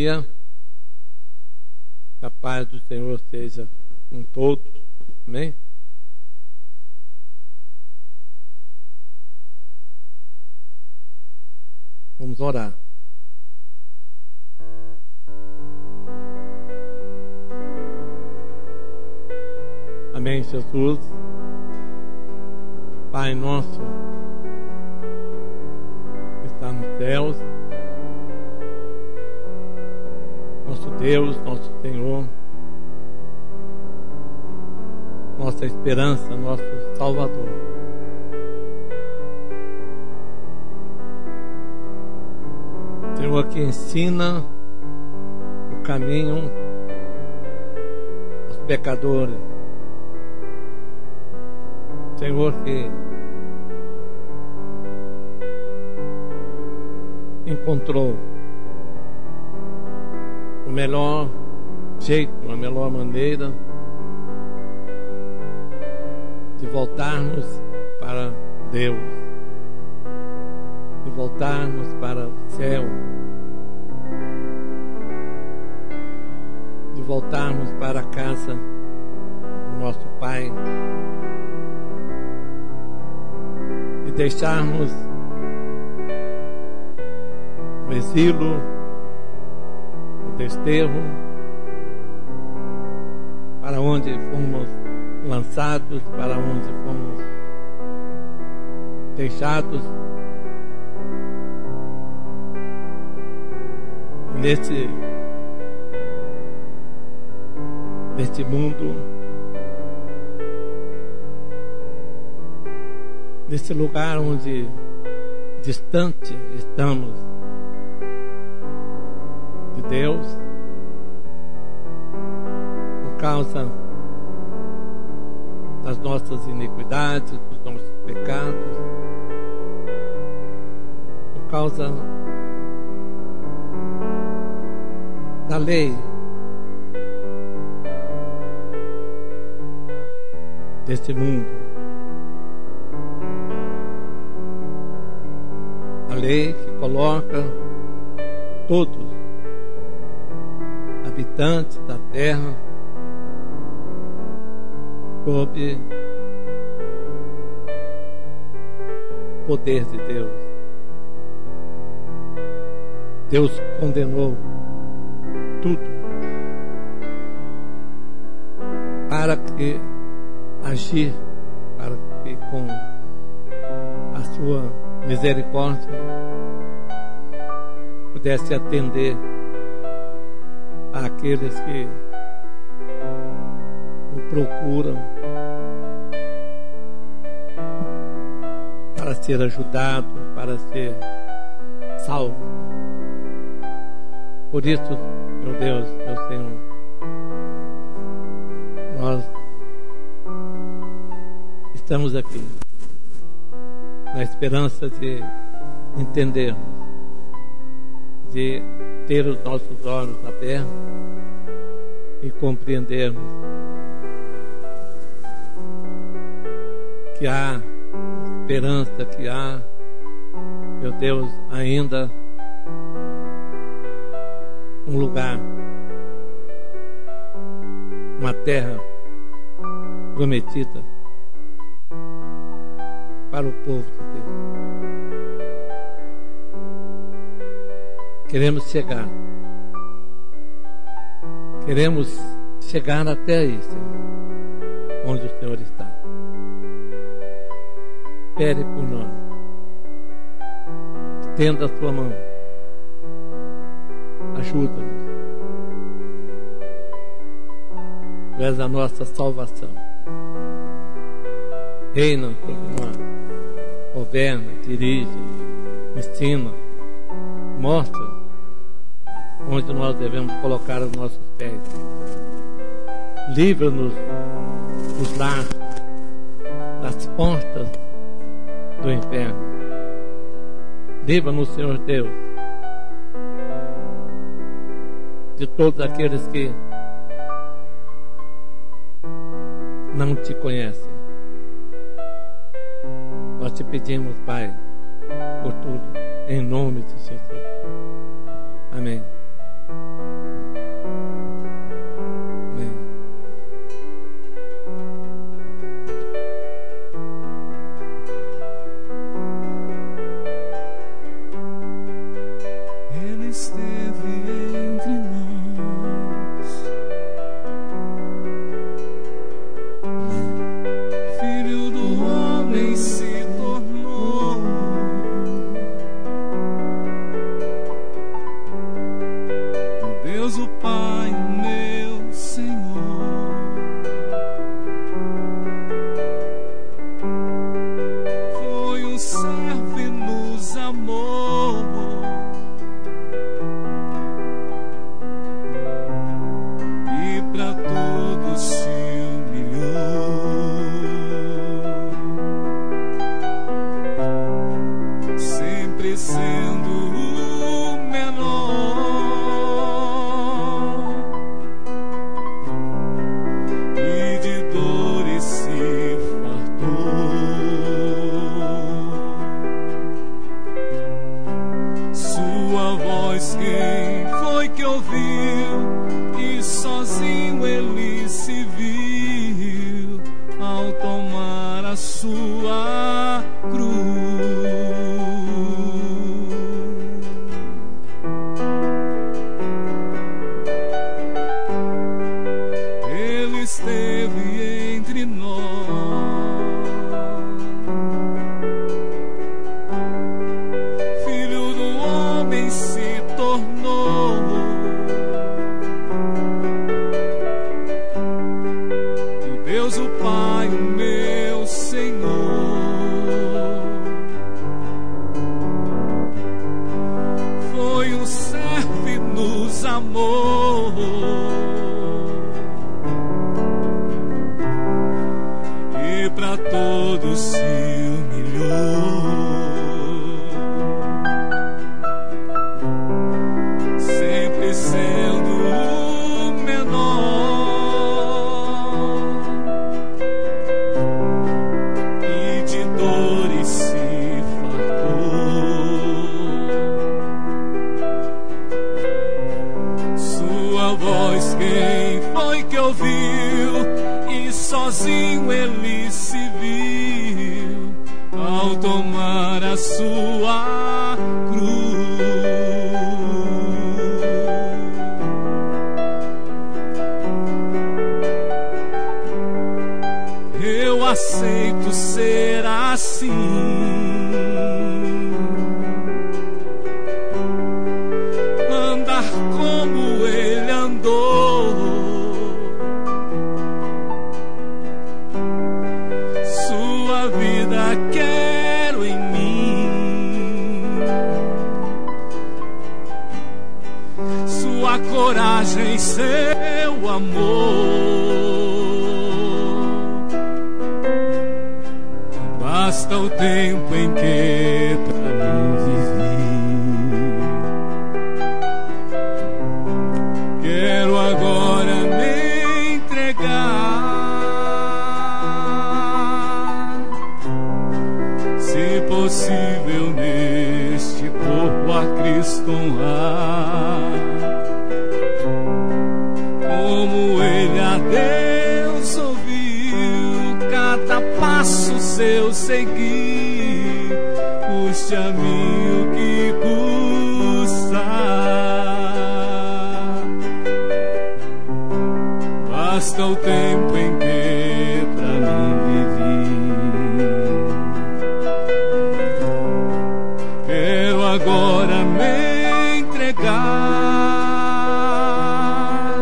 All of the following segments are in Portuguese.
dia. Que a paz do Senhor seja com todos. Amém? Vamos orar. Amém, Jesus. Pai nosso que está nos céus, nosso Deus, nosso Senhor, nossa esperança, nosso Salvador. Senhor que ensina o caminho aos pecadores. Senhor que encontrou o melhor jeito, a melhor maneira de voltarmos para Deus, de voltarmos para o céu, de voltarmos para a casa do nosso Pai, de deixarmos o exílio, o desterro, para onde fomos lançados, para onde fomos deixados, neste mundo, nesse lugar onde distante estamos de Deus, por causa das nossas iniquidades, dos nossos pecados, por causa da lei deste mundo, a lei que coloca todos habitantes da terra sob o poder de Deus. Deus condenou tudo para que agir, para que com a sua misericórdia pudesse atender àqueles que o procuram para ser ajudado, para ser salvo. Por isso, meu Deus, meu Senhor, nós estamos aqui na esperança de entendermos, de ter os nossos olhos abertos e compreendermos que há esperança, que há, meu Deus, ainda um lugar, uma terra prometida para o povo de Deus. Queremos chegar até aí, Senhor, onde o Senhor está. Espere por nós, estenda a tua mão, ajuda-nos. Tu és a nossa salvação. Reina sobre nós, governa, dirige, ensina, mostra onde nós devemos colocar os nossos pés. Livra-nos dos laços, das portas do inferno. Livra-nos, Senhor Deus, de todos aqueles que não te conhecem. Nós te pedimos, Pai, por tudo, em nome de Jesus. Amém. foi que ouviu e sozinho ele se viu ao tomar a sua cruz. Ele esteve entre nós, Filho do homem se tornou, o Deus o Pai, o meu Senhor. Foi um servo e nos amou, e pra todos se humilhou, sempre sendo o menor, e de dores se fartou. Sua voz quem foi que ouviu, e sozinho ele se viu ao tomar a sua cruz. Eu aceito ser assim, andar como ele andou, sua vida quero em mim, sua coragem, seu amor. Basta o tempo em que pra mim vivi, quero agora me entregar, se possível neste corpo a Cristo honrar, como ele a Deus ouviu, cada passo seu seguir, custe a mim o que custar. Basta o tempo em que pra mim vivi, quero agora me entregar,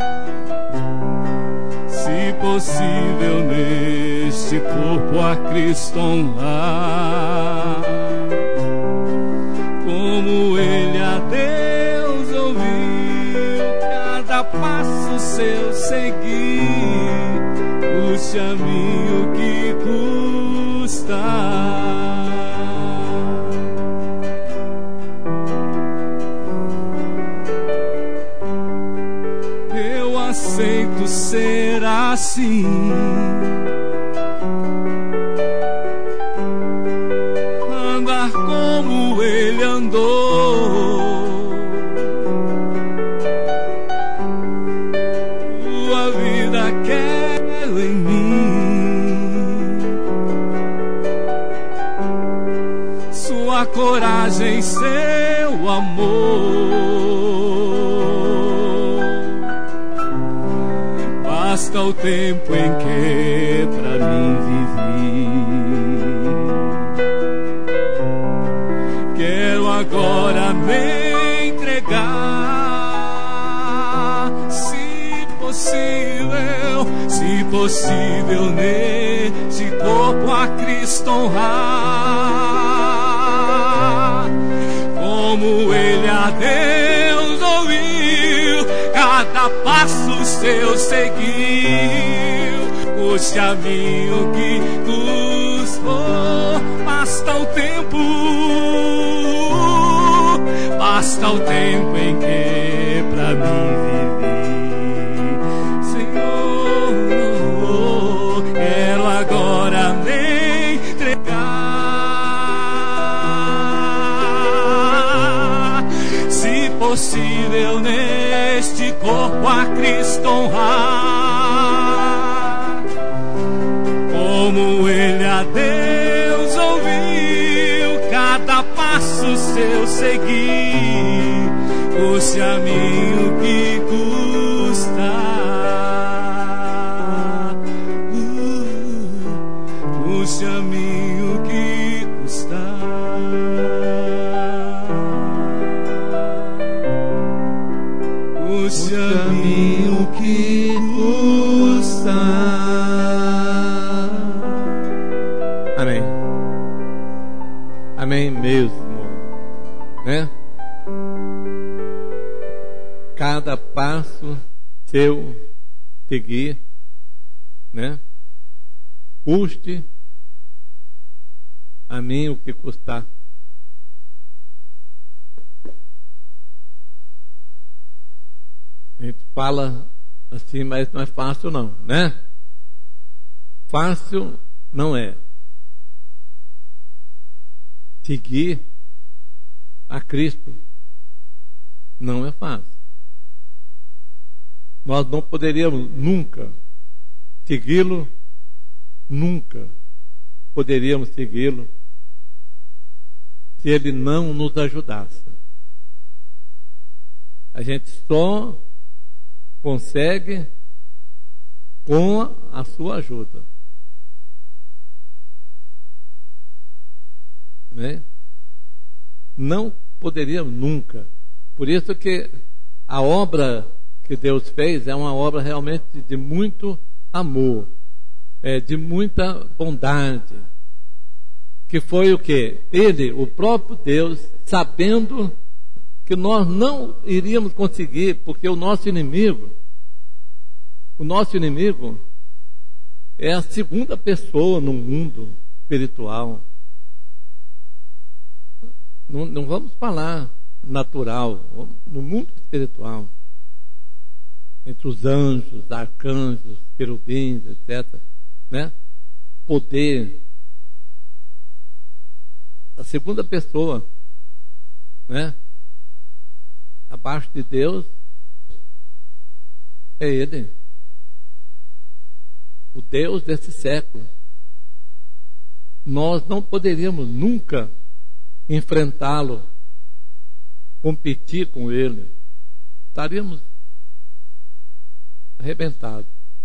se possível neste corpo a Cristo honrar, como ele a Deus ouviu, cada passo seu seguir, custe a mim o que custar. Eu aceito ser assim, andar como ele andou, tua vida quero em mim, sua coragem, seu amor. Basta o tempo em que pra mim vivi, quero agora me entregar, se possível neste corpo a Cristo honrar, como ele a Deus ouviu, cada passo seu seguiu, custe a mim o que custou. Basta o tempo em que pra mim vivi, Senhor, quero agora me entregar, se possível se deu neste corpo a Cristo honrar. Como ele a Deus ouviu, cada passo seu seguir, custe a mim o que custar, custe a mim o que custar. Custe a mim o que custar. Amém. Amém mesmo, né? Cada passo seu seguir, né? Custe a mim o que custar. A gente fala assim, mas não é fácil não, né? Fácil não é. Seguir a Cristo não é fácil. Nós não poderíamos nunca segui-lo, nunca poderíamos segui-lo se ele não nos ajudasse. A gente só consegue com a sua ajuda, né? Não poderíamos nunca. Por isso que a obra que Deus fez é uma obra realmente de muito amor, de muita bondade, que foi o quê? Ele, o próprio Deus, sabendo que nós não iríamos conseguir, porque o nosso inimigo é a segunda pessoa no mundo espiritual. Não vamos falar natural, no mundo espiritual, entre os anjos, arcanjos, querubins, etc., né? Poder, a segunda pessoa, né? Abaixo de Deus é Ele, o Deus desse século. Nós não poderíamos nunca enfrentá-lo, competir com Ele. Estaríamos arrebentados.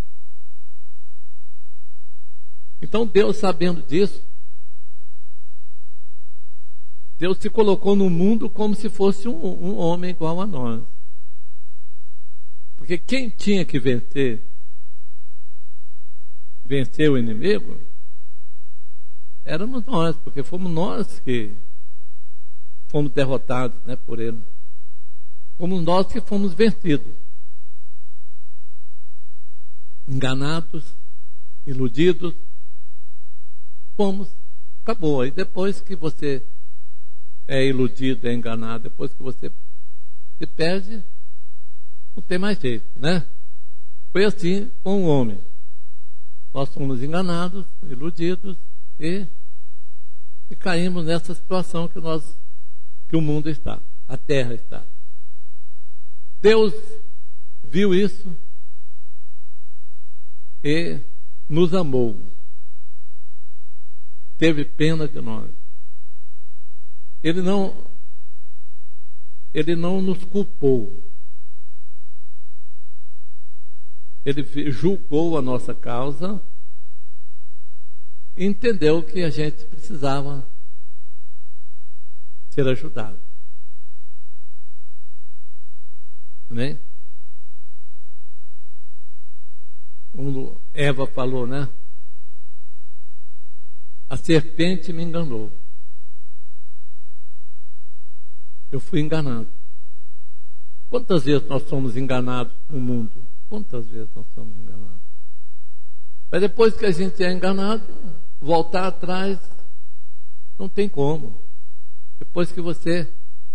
Então Deus, sabendo disso, Deus se colocou no mundo como se fosse um homem igual a nós. Porque quem tinha que vencer o inimigo, éramos nós, porque fomos nós que fomos derrotados, né, por ele. Fomos nós que fomos vencidos. Enganados, iludidos, fomos, acabou. Aí depois que você é iludido, é enganado, depois que você se perde, não tem mais jeito, né? Foi assim com o homem. Nós fomos enganados, iludidos e caímos nessa situação que o mundo está, a terra está. Deus viu isso e nos amou, teve pena de nós. Ele não nos culpou. Ele julgou a nossa causa e entendeu que a gente precisava ser ajudado. Amém? Como Eva falou, né? A serpente me enganou. Eu fui enganado. Quantas vezes nós somos enganados no mundo? Quantas vezes nós somos enganados? Mas depois que a gente é enganado, voltar atrás não tem como. Depois que você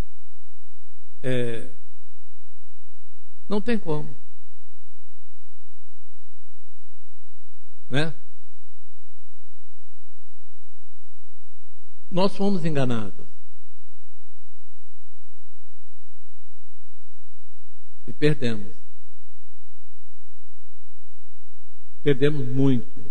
não tem como, né? Nós fomos enganados. E perdemos. Perdemos muito.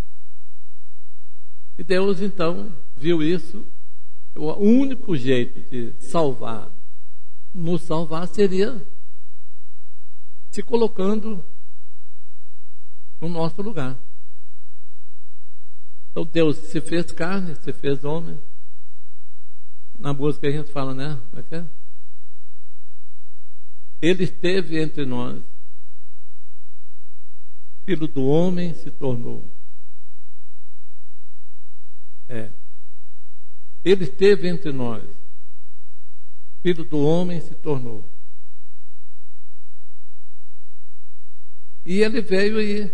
E Deus, então, viu isso. O único jeito de nos salvar, seria se colocando no nosso lugar. Então Deus se fez carne, se fez homem. Na música a gente fala, né? Como é que é? Ele esteve entre nós. Filho do homem se tornou. Ele esteve entre nós. Filho do homem se tornou. E ele veio e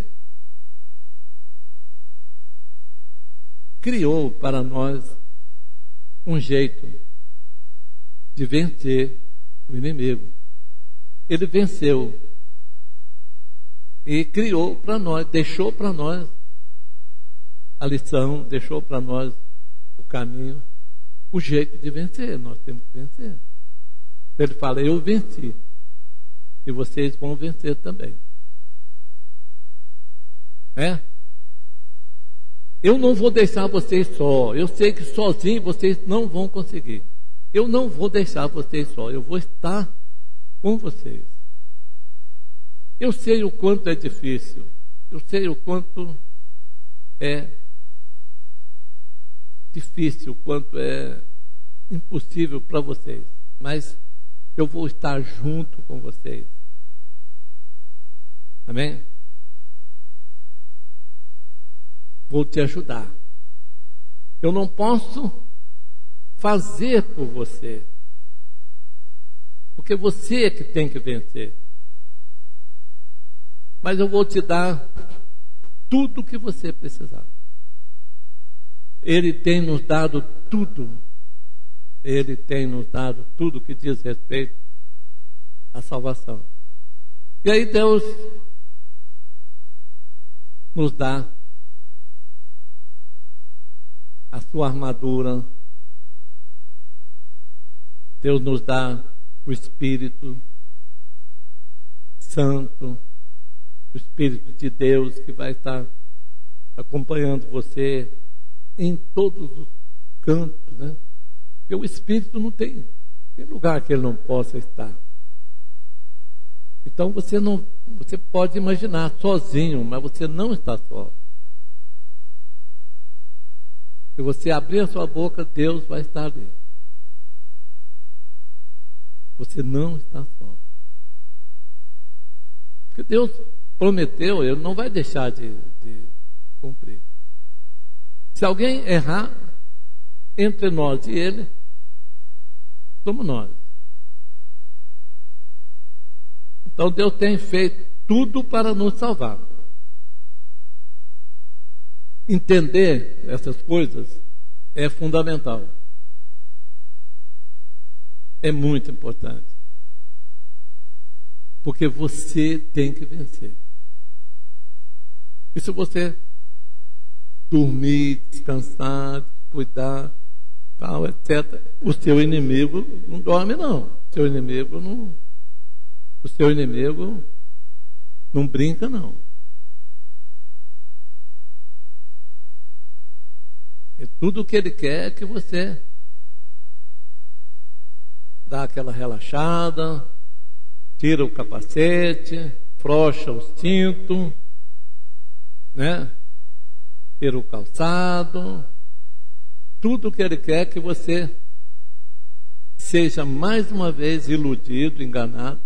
criou para nós um jeito de vencer o inimigo. Ele venceu e criou para nós, deixou para nós a lição, deixou para nós o caminho, o jeito de vencer. Nós temos que vencer. Ele fala, eu venci e vocês vão vencer também. Eu não vou deixar vocês só. Eu sei que sozinho vocês não vão conseguir. Eu não vou deixar vocês só. Eu vou estar com vocês. Eu sei o quanto é difícil. Eu sei o quanto é difícil, o quanto é impossível para vocês. Mas eu vou estar junto com vocês. Amém? Vou te ajudar. Eu não posso fazer por você, porque você é que tem que vencer. Mas eu vou te dar tudo o que você precisar. Ele tem nos dado tudo. Ele tem nos dado tudo que diz respeito à salvação. E aí Deus nos dá a sua armadura. Deus nos dá o Espírito Santo, o Espírito de Deus que vai estar acompanhando você em todos os cantos, né? Porque o Espírito não tem lugar que ele não possa estar. Então você pode imaginar sozinho, mas você não está só. Se você abrir a sua boca, Deus vai estar ali. Você não está só. Porque Deus prometeu, Ele não vai deixar de cumprir. Se alguém errar entre nós e Ele, somos nós. Então Deus tem feito tudo para nos salvar. Entender essas coisas é fundamental. É muito importante. Porque você tem que vencer. E se você dormir, descansar, cuidar, tal, etc., o seu inimigo não dorme, não. O seu inimigo não brinca, não. E tudo o que ele quer é que você dá aquela relaxada, tira o capacete, frouxa o cinto, né? Tira o calçado. Tudo o que ele quer é que você seja mais uma vez iludido, enganado,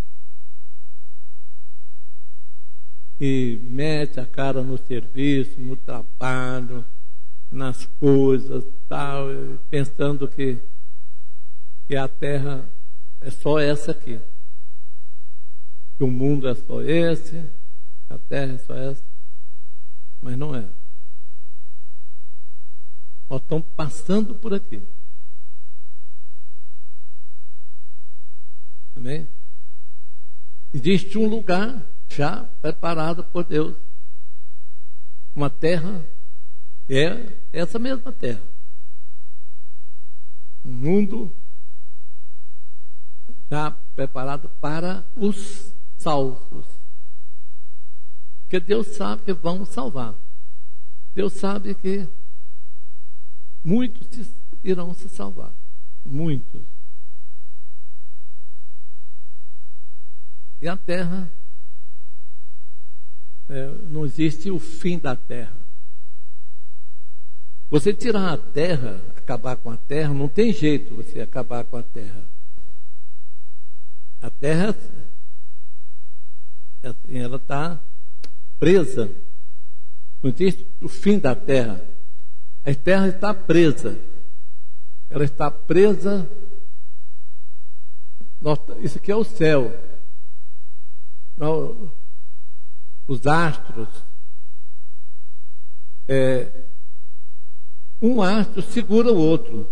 e mete a cara no serviço, no trabalho, nas coisas, tal, pensando que a terra é só essa aqui, que o mundo é só esse, a terra é só essa, mas não é. Nós estamos passando por aqui. Amém? Existe um lugar já preparado por Deus, uma terra. É essa mesma terra. Um mundo já preparado para os salvos. Porque Deus sabe que vão salvar. Deus sabe que muitos irão se salvar. Muitos. E a terra, não existe o fim da terra. Você tirar a terra, acabar com a terra, não tem jeito você acabar com a terra. A terra, ela está presa. Não existe o fim da terra. A terra está presa. Ela está presa. Isso aqui é o céu. Os astros. Um astro segura o outro.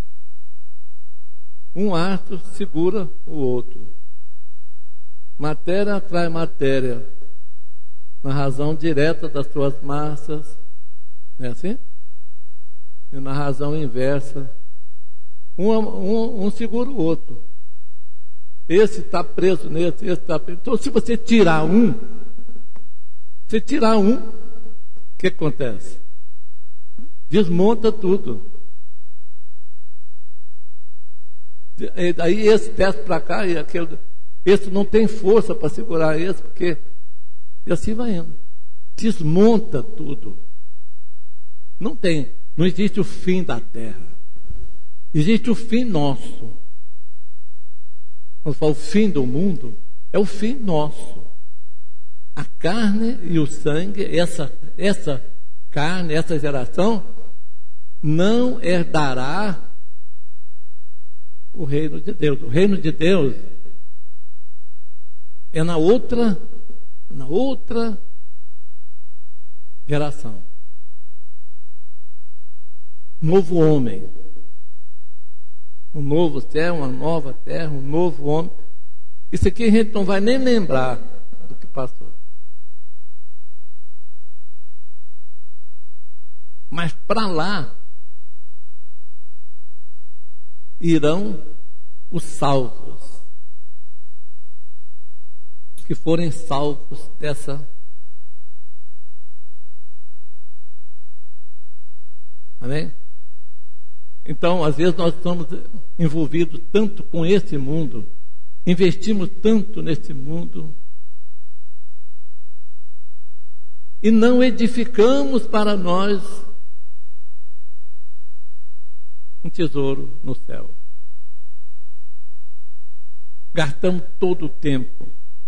Um astro segura o outro. Matéria atrai matéria, na razão direta das suas massas. Não é assim? E na razão inversa. Um segura o outro. Esse está preso nesse, esse está preso. Então, se você tirar um, o que acontece? Desmonta tudo. Aí esse desce para cá e aquele. Esse não tem força para segurar esse, porque. E assim vai indo. Desmonta tudo. Não existe o fim da terra. Existe o fim nosso. Quando fala o fim do mundo, é o fim nosso. A carne e o sangue, essa carne, essa geração, não herdará o reino de Deus. O reino de Deus é na outra geração. Novo homem. Um novo céu, uma nova terra, um novo homem. Isso aqui a gente não vai nem lembrar do que passou. Mas para lá irão os salvos. Os que forem salvos dessa. Amém? Então, às vezes nós estamos envolvidos tanto com esse mundo, investimos tanto nesse mundo, e não edificamos para nós um tesouro no céu. Gastamos todo o tempo.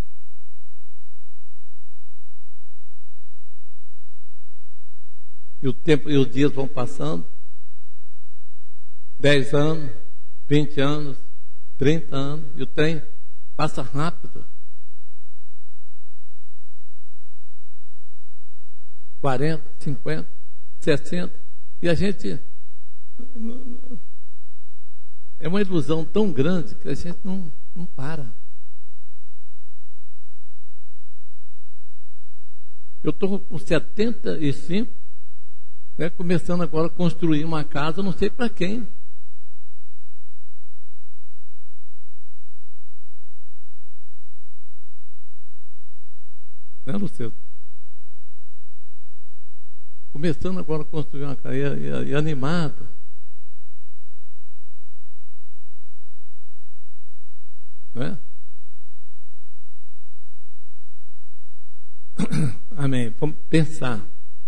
E o tempo e os dias vão passando. 10 anos, 20 anos, 30 anos, e o trem passa rápido. 40, 50, 60, e a gente é uma ilusão tão grande que a gente não para. Eu estou com 75, né, começando agora a construir uma casa, não sei para quem. Né, Luciano? Começando agora a construir uma casa e animado. Né? Amém. Vamos pensar.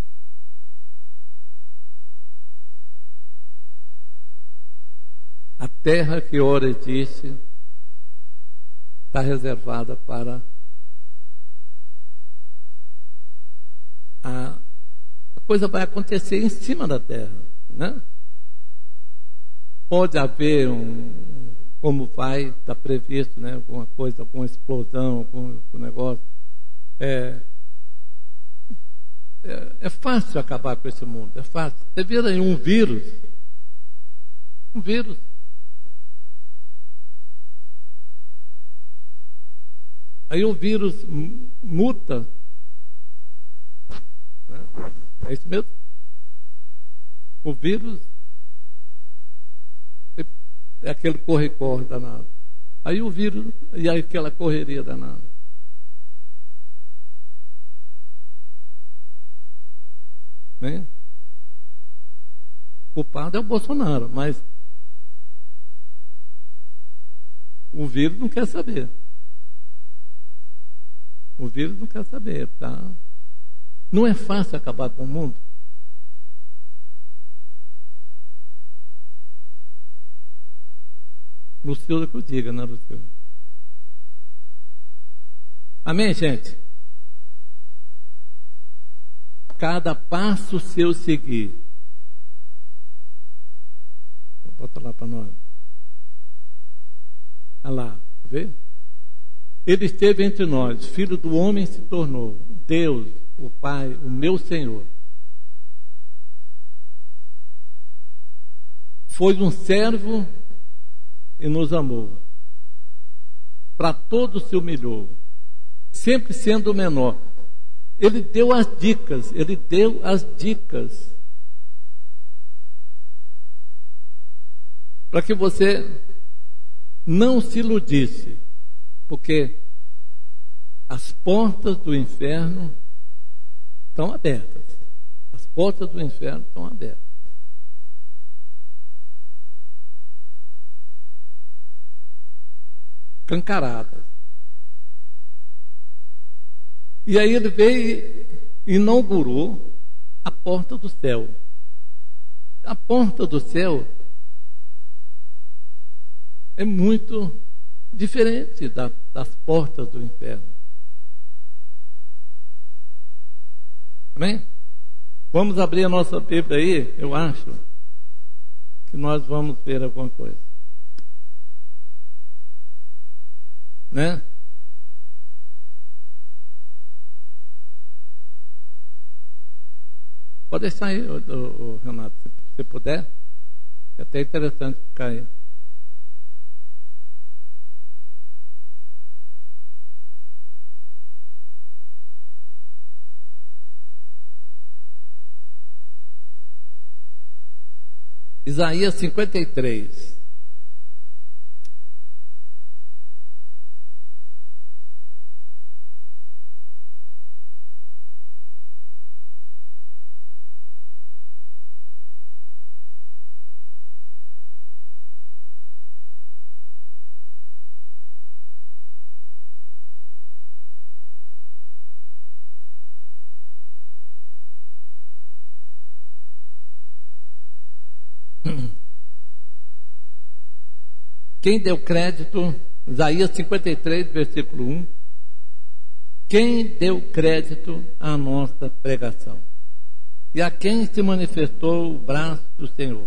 A terra que ora existe está reservada para a coisa vai acontecer em cima da terra, né? Pode haver como vai estar previsto, né? Alguma coisa, alguma explosão, algum negócio. É fácil acabar com esse mundo, é fácil. Você vira aí um vírus. Aí o vírus muta. É isso mesmo? O vírus é aquele corre-corre danado. Aí o vírus, e aí aquela correria danada. Né? O culpado é o Bolsonaro, mas o vírus não quer saber. O vírus não quer saber, tá? Não é fácil acabar com o mundo. Lucilda que eu diga, né, Lucilda? Amém, gente? Cada passo seu seguir. Bota lá para nós. Olha lá, vê? Ele esteve entre nós, filho do homem se tornou, Deus, o Pai, o meu Senhor. Foi um servo e nos amou. Para todos se humilhou, sempre sendo o menor. Ele deu as dicas, para que você não se iludisse, porque as portas do inferno estão abertas. As portas do inferno estão abertas. Cancaradas. E aí ele veio e inaugurou a porta do céu. A porta do céu é muito diferente das portas do inferno. Amém? Vamos abrir a nossa Bíblia aí, eu acho que nós vamos ver alguma coisa. Né? Pode deixar aí, Renato, se você puder. É até interessante ficar aí. Isaías 53. Quem deu crédito, Isaías 53, versículo 1. Quem deu crédito à nossa pregação? E a quem se manifestou o braço do Senhor?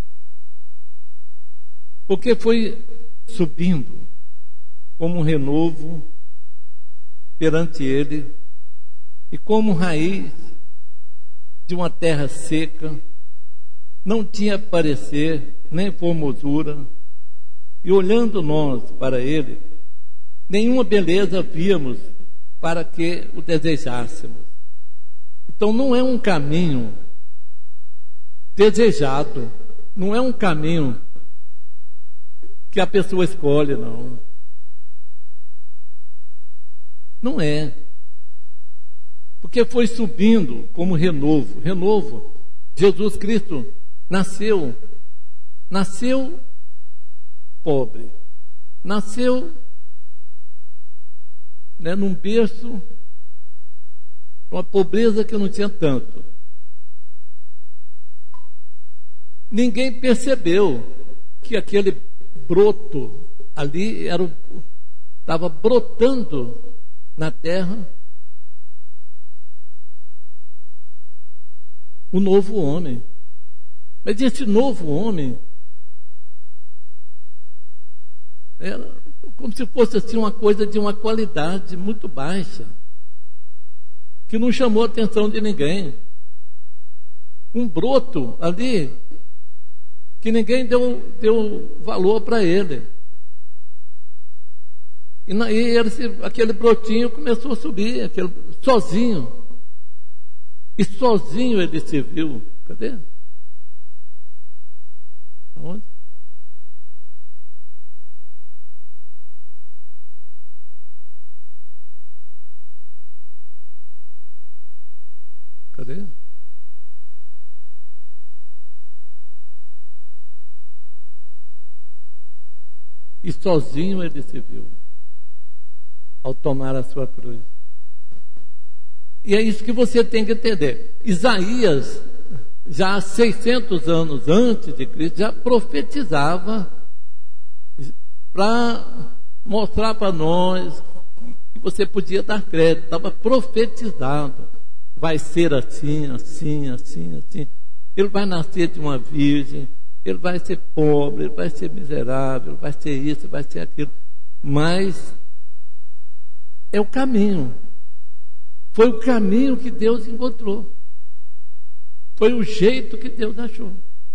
Porque foi subindo como um renovo perante ele, e como raiz de uma terra seca, não tinha parecer nem formosura, e olhando nós para ele, nenhuma beleza víamos para que o desejássemos. Então não é um caminho desejado, não é um caminho que a pessoa escolhe, não. Não é. Porque foi subindo como renovo. Renovo. Jesus Cristo nasceu pobre, nasceu num berço, uma pobreza que não tinha tanto. Ninguém percebeu que aquele broto ali estava brotando na terra o novo homem. Mas esse novo homem era como se fosse assim uma coisa de uma qualidade muito baixa, que não chamou a atenção de ninguém. Um broto ali que ninguém deu valor para ele. E aquele brotinho começou a subir, sozinho. E sozinho ele se viu. Cadê? Aonde? Cadê? E sozinho ele se viu ao tomar a sua cruz. E é isso que você tem que entender. Isaías, já há 600 anos antes de Cristo, já profetizava para mostrar para nós que você podia dar crédito. Estava profetizado. Vai ser assim, assim, assim, assim. Ele vai nascer de uma virgem. Ele vai ser pobre, ele vai ser miserável, vai ser isso, vai ser aquilo. Mas é o caminho. Foi o caminho que Deus encontrou. Foi o jeito que Deus achou.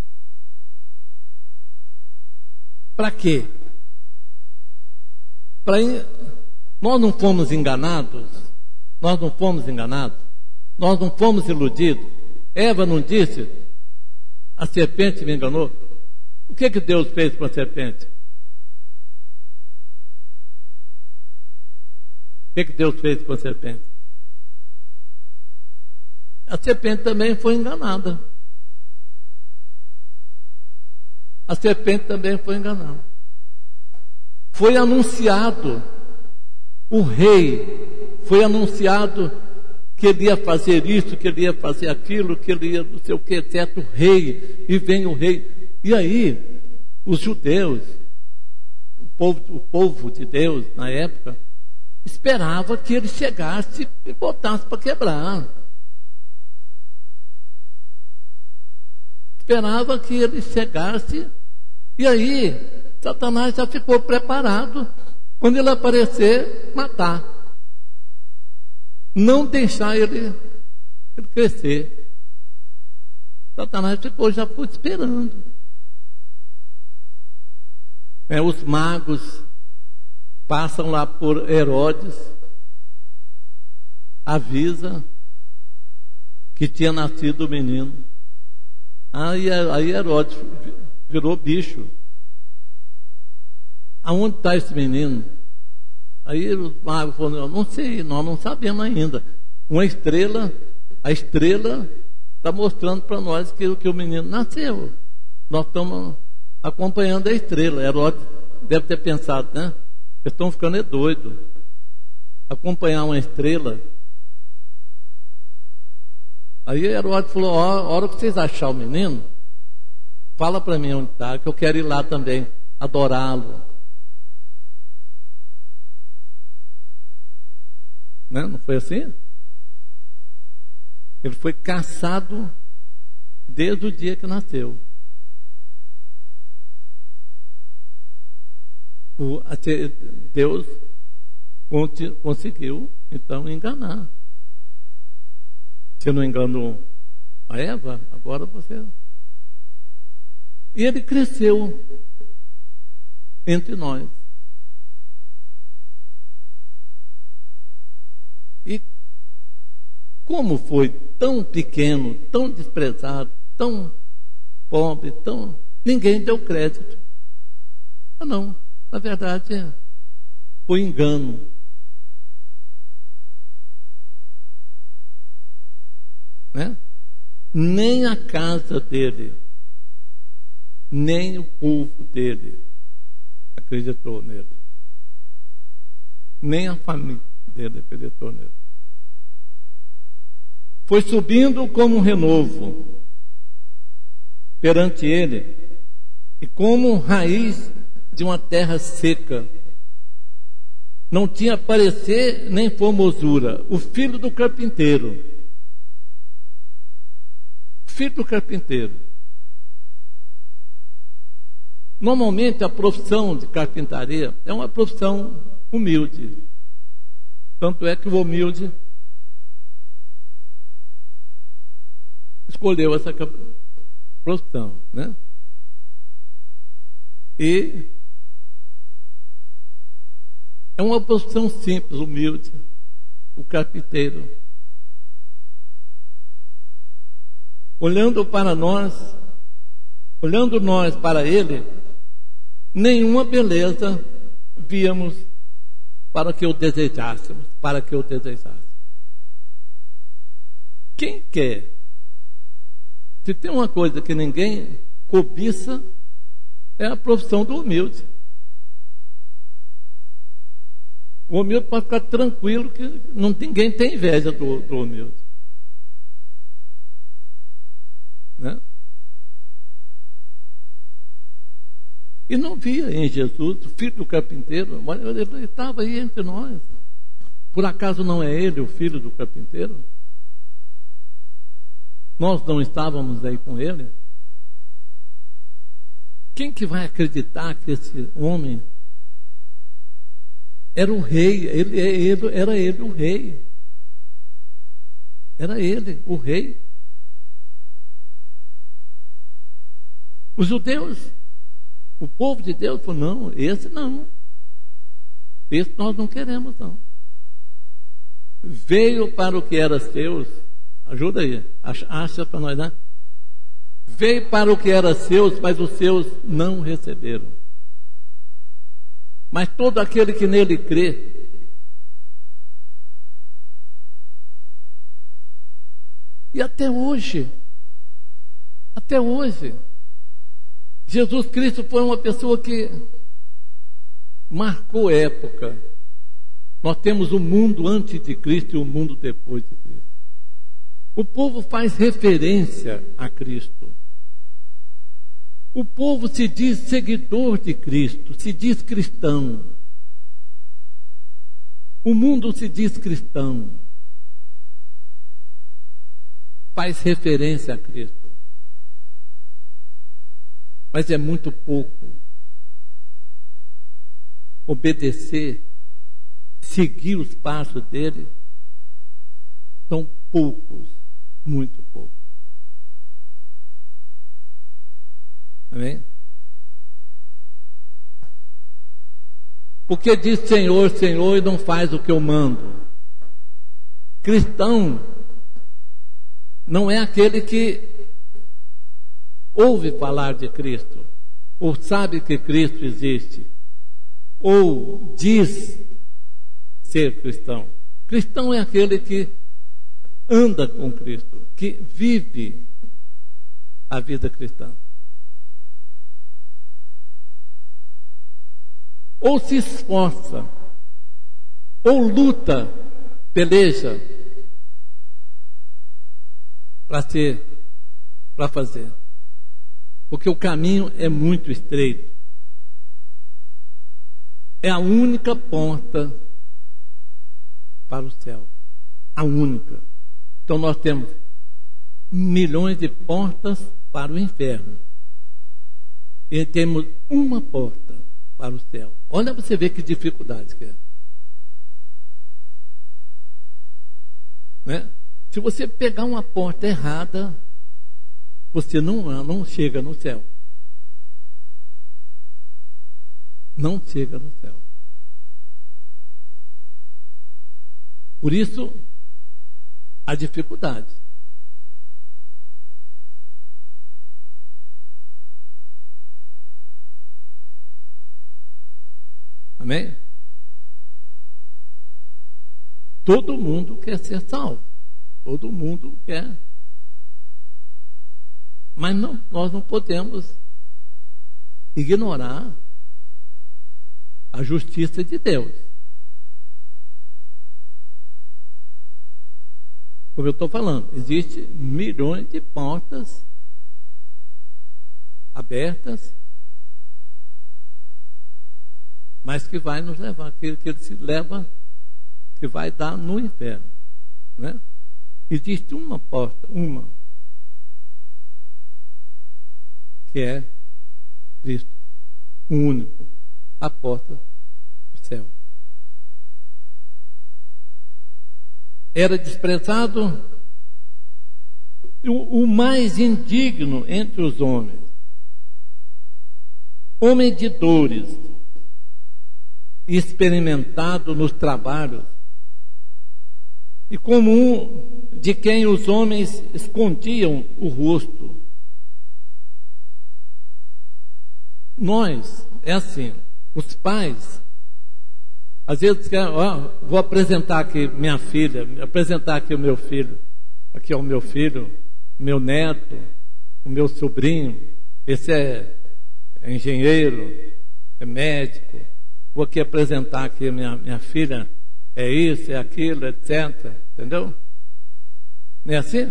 Para quê? Nós não fomos enganados? Nós não fomos enganados? Nós não fomos iludidos? Eva não disse: a serpente me enganou? O que Deus fez com a serpente? O que Deus fez com a serpente? A serpente também foi enganada. A serpente também foi enganada. Foi anunciado o rei, foi anunciado que ele ia fazer isso, que ele ia fazer aquilo, que ele ia não sei o que, certo rei, e vem o rei. E aí, os judeus, o povo de Deus na época, esperava que ele chegasse e botasse para quebrar. Esperava que ele chegasse, e aí Satanás já ficou preparado, quando ele aparecer, matar. Não deixar ele crescer. Satanás já foi esperando. Os magos passam lá por Herodes, avisa que tinha nascido o menino. Aí Herodes virou bicho. Aonde está esse menino? Aí os magos falaram: não sei, nós não sabemos ainda. A estrela está mostrando para nós que o menino nasceu. Nós estamos acompanhando a estrela. Herodes deve ter pensado, né? Eles estão ficando doidos. Acompanhar uma estrela. Aí Herodes falou: a hora que vocês acharem o menino, fala para mim onde está, que eu quero ir lá também adorá-lo. Não foi assim? Ele foi caçado desde o dia que nasceu. Deus conseguiu então enganar. Você não enganou a Eva, agora você. E ele cresceu entre nós. E como foi tão pequeno, tão desprezado, tão pobre, ninguém deu crédito. Não, na verdade foi engano. Nem a casa dele, nem o povo dele acreditou nele. Nem a família dele acreditou nele. Foi subindo como um renovo perante ele, e como raiz de uma terra seca. Não tinha parecer nem formosura. O filho do carpinteiro. Filho do carpinteiro. Normalmente a profissão de carpintaria é uma profissão humilde. Tanto é que o humilde escolheu essa profissão, né? E é uma profissão simples, humilde, o carpinteiro. Olhando nós para ele, nenhuma beleza víamos para que o desejássemos, Quem quer? Se tem uma coisa que ninguém cobiça, é a profissão do humilde. O humilde pode ficar tranquilo que ninguém tem inveja do humilde. Né? E não via em Jesus, o filho do carpinteiro, ele estava aí entre nós. Por acaso não é ele o filho do carpinteiro? Nós não estávamos aí com ele? Quem que vai acreditar que esse homem era o rei? Era ele o rei. Era ele o rei. Os judeus, o povo de Deus falou, não, esse não. Esse nós não queremos, não. Veio para o que era seus. Ajuda aí, acha para nós, né? Veio para o que era seus, mas os seus não receberam. Mas todo aquele que nele crê, e até hoje, Jesus Cristo foi uma pessoa que marcou época. Nós temos o mundo antes de Cristo e o mundo depois de Cristo. O povo faz referência a Cristo. O povo se diz seguidor de Cristo, se diz cristão. O mundo se diz cristão. Faz referência a Cristo. Mas é muito pouco obedecer, seguir os passos dele. São poucos, muito poucos. Amém? Porque diz Senhor, Senhor, e não faz o que eu mando. Cristão não é aquele que ouve falar de Cristo, ou sabe que Cristo existe, ou diz ser cristão. Cristão é aquele que anda com Cristo, que vive a vida cristã. Ou se esforça, ou luta, peleja para fazer. Porque o caminho é muito estreito. É a única porta para o céu. A única. Então nós temos milhões de portas para o inferno. E temos uma porta para o céu. Olha para você ver que dificuldade que é. Né? Se você pegar uma porta errada, você não chega no céu. Não chega no céu. Por isso, a dificuldade. Amém? Todo mundo quer ser salvo. Todo mundo quer. Mas nós não podemos ignorar a justiça de Deus. Como eu estou falando, existem milhões de portas abertas, mas que vai nos levar, que ele se leva, que vai dar no inferno. Né? Existe uma porta, que é Cristo, o único, a porta do céu. Era desprezado o mais indigno entre os homens, homem de dores, experimentado nos trabalhos, e como um de quem os homens escondiam o rosto. Nós, é assim, os pais, às vezes querem, vou apresentar aqui minha filha, apresentar aqui o meu filho. aqui é o meu filho, meu neto, o meu sobrinho, esse é engenheiro, é médico, vou aqui apresentar aqui minha filha, é isso, é aquilo, etc. Entendeu? Não é assim?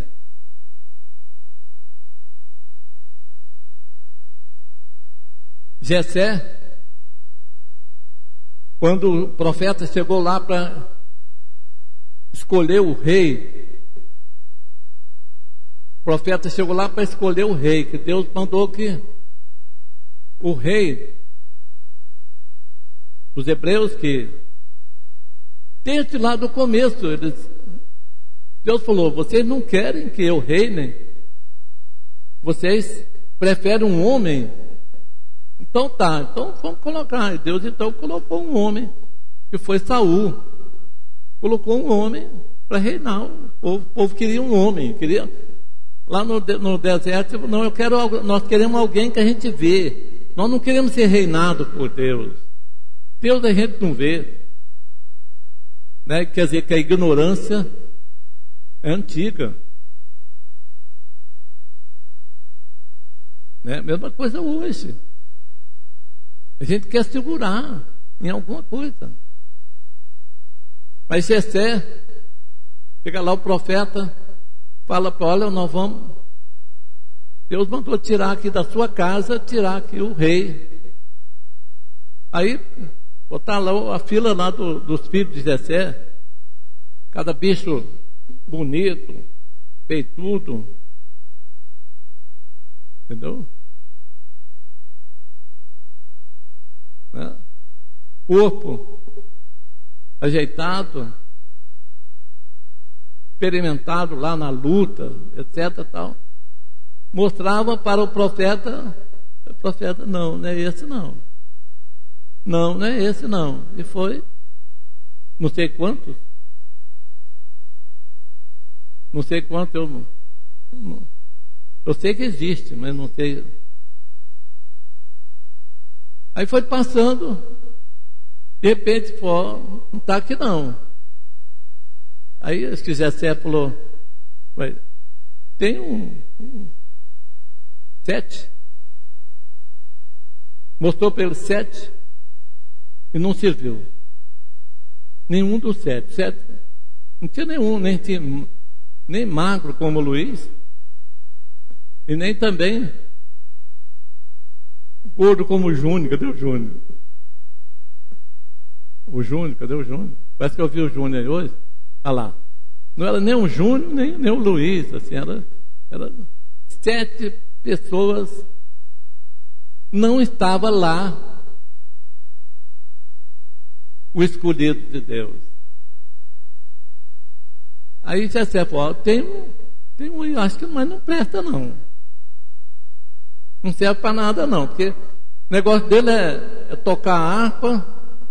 Jessé, quando o profeta chegou lá para escolher o rei, o profeta chegou lá para escolher o rei, que Deus mandou que o rei dos hebreus, que desde lá do começo, Deus falou, vocês não querem que eu reine, vocês preferem um homem. Então tá, então vamos colocar. E Deus então colocou um homem, que foi Saul. Colocou um homem para reinar. O povo queria um homem, queria. Lá no deserto, não, nós queremos alguém que a gente vê. Nós não queremos ser reinados por Deus. Deus a gente não vê. Né? Quer dizer que a ignorância é antiga. Né? Mesma coisa hoje. A gente quer segurar em alguma coisa. Mas Jessé, chega lá o profeta, fala para, olha, nós vamos, Deus mandou tirar aqui da sua casa, tirar aqui o rei. Aí, botar lá a fila lá dos filhos de Jessé, cada bicho bonito, peitudo, entendeu? Né? Corpo ajeitado, experimentado lá na luta, etc. Tal. Mostrava para o profeta, não é esse não. Não é esse não. E foi, não sei quantos, eu sei que existe, mas não sei. Aí foi passando, de repente, não está aqui não. Aí se Jessé falou, tem 7. Mostrou para ele 7 e não serviu. Nenhum dos 7. Não tinha nenhum, nem magro como o Luiz, e nem também gordo como o Júnior. Cadê o Júnior? Cadê o Júnior? Parece que eu vi o Júnior aí hoje. Olha lá. Não era nem o Júnior, nem o Luiz. Assim, era 7 pessoas. Não estava lá o escolhido de Deus. Aí Jessé falou, tem um, acho que mas não presta não. Não serve para nada não, porque o negócio dele é tocar a harpa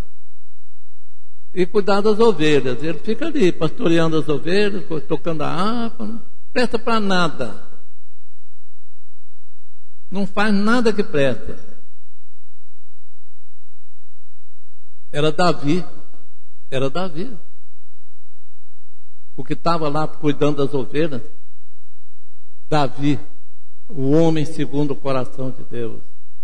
e cuidar das ovelhas. Ele fica ali, pastoreando as ovelhas, tocando a harpa, não presta para nada. Não faz nada que presta. Era Davi. O que estava lá cuidando das ovelhas, Davi, o homem segundo o coração de Deus.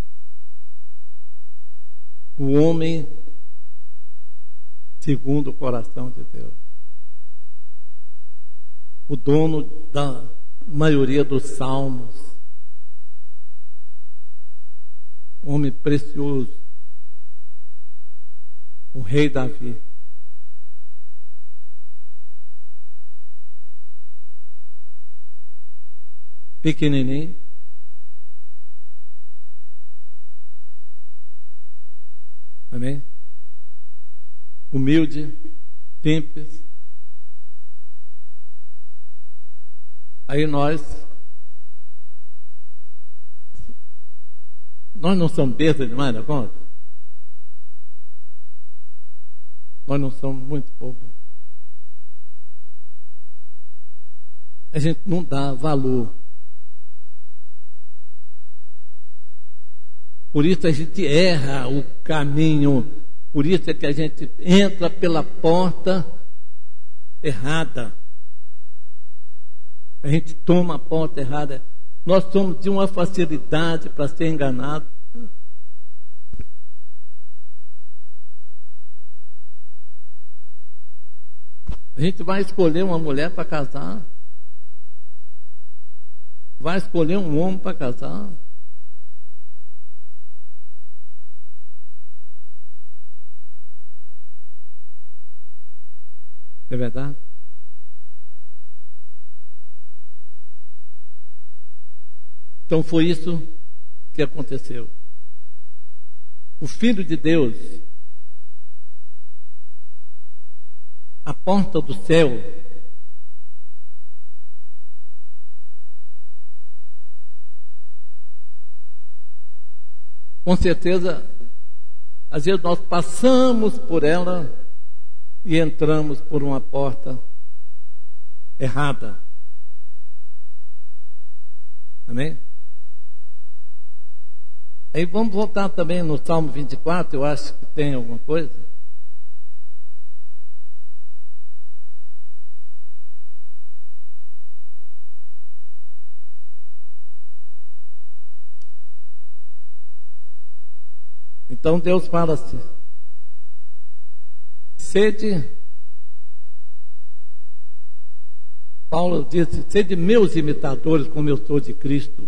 O homem segundo o coração de Deus. O dono da maioria dos salmos. Homem precioso. O rei Davi. Pequenininho. Amém? Humilde, simples. Aí nós não somos bestas demais da conta. Nós não somos muito bobos. A gente não dá valor. Por isso a gente erra o caminho. Por isso é que a gente entra pela porta errada. A gente toma a porta errada. Nós somos de uma facilidade para ser enganado. A gente vai escolher uma mulher para casar. Vai escolher um homem para casar. É verdade? Então foi isso que aconteceu. O Filho de Deus, a porta do céu, com certeza, às vezes nós passamos por ela e entramos por uma porta errada. Amém? Aí vamos voltar também no Salmo 24, eu acho que tem alguma coisa. Então Deus fala assim: sede, Paulo disse, sede meus imitadores como eu sou de Cristo.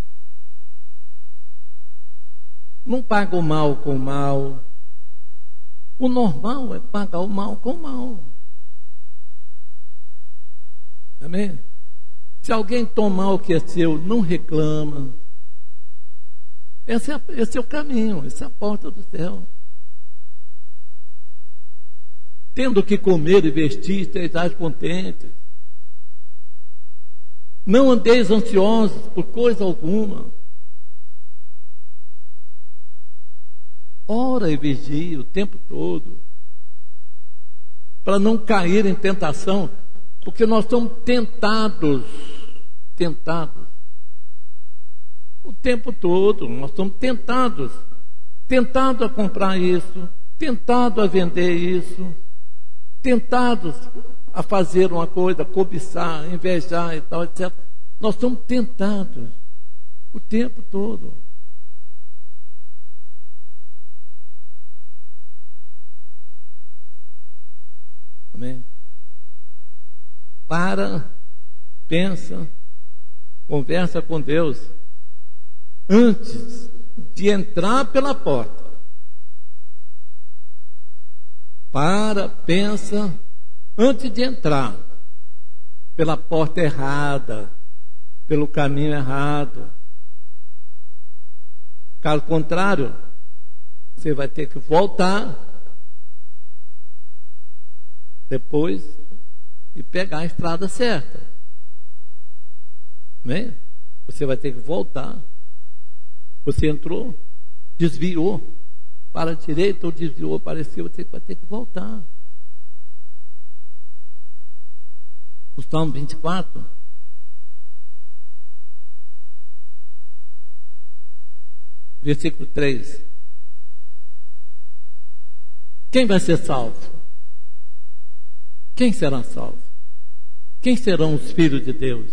Não paga o mal com o mal. O normal é pagar o mal com o mal. Amém? Se alguém tomar o que é seu, não reclama. Esse é o caminho, essa é a porta do céu. Tendo que comer e vestir, estejais contentes. Não andeis ansiosos por coisa alguma. Ora e vigia o tempo todo, para não cair em tentação, porque nós somos tentados o tempo todo. Nós somos tentados a comprar isso, tentados a vender isso, tentados a fazer uma coisa, cobiçar, invejar e tal, etc. Nós somos tentados o tempo todo. Amém? Para, pensa, conversa com Deus antes de entrar pela porta. Para, pensa, antes de entrar pela porta errada, pelo caminho errado. Caso contrário, você vai ter que voltar depois e pegar a estrada certa. Amém? Você vai ter que voltar. Você entrou, desviou para a direita ou desviou para a esquerda, você vai ter que voltar. O Salmo 24, versículo 3. Quem vai ser salvo? Quem será salvo? Quem serão os filhos de Deus?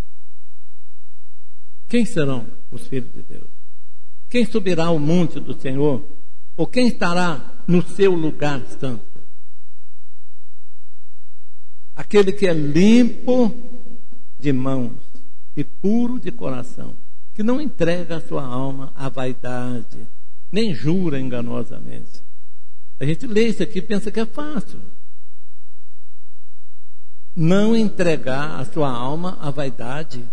Quem serão os filhos de Deus? Quem subirá ao monte do Senhor? Ou quem estará no seu lugar santo? Aquele que é limpo de mãos e puro de coração, que não entrega a sua alma à vaidade, nem jura enganosamente. A gente lê isso aqui e pensa que é fácil. Não entregar a sua alma à vaidade.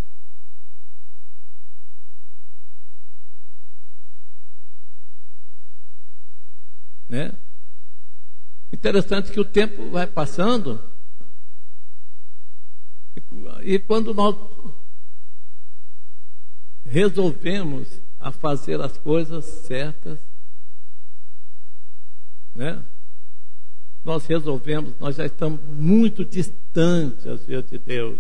Né? Interessante que o tempo vai passando e quando nós resolvemos a fazer as coisas certas, né? Nós resolvemos, nós já estamos muito distantes, às vezes, de Deus.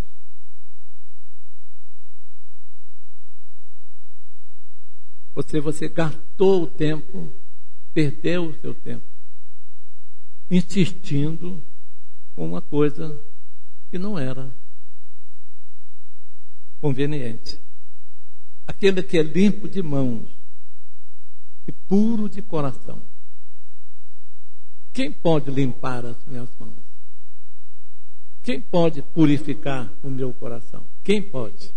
Você gastou o tempo, perdeu o seu tempo, insistindo com uma coisa que não era. conveniente. Aquele que é limpo de mãos e puro de coração. Quem pode limpar as minhas mãos? Quem pode purificar o meu coração? Quem pode?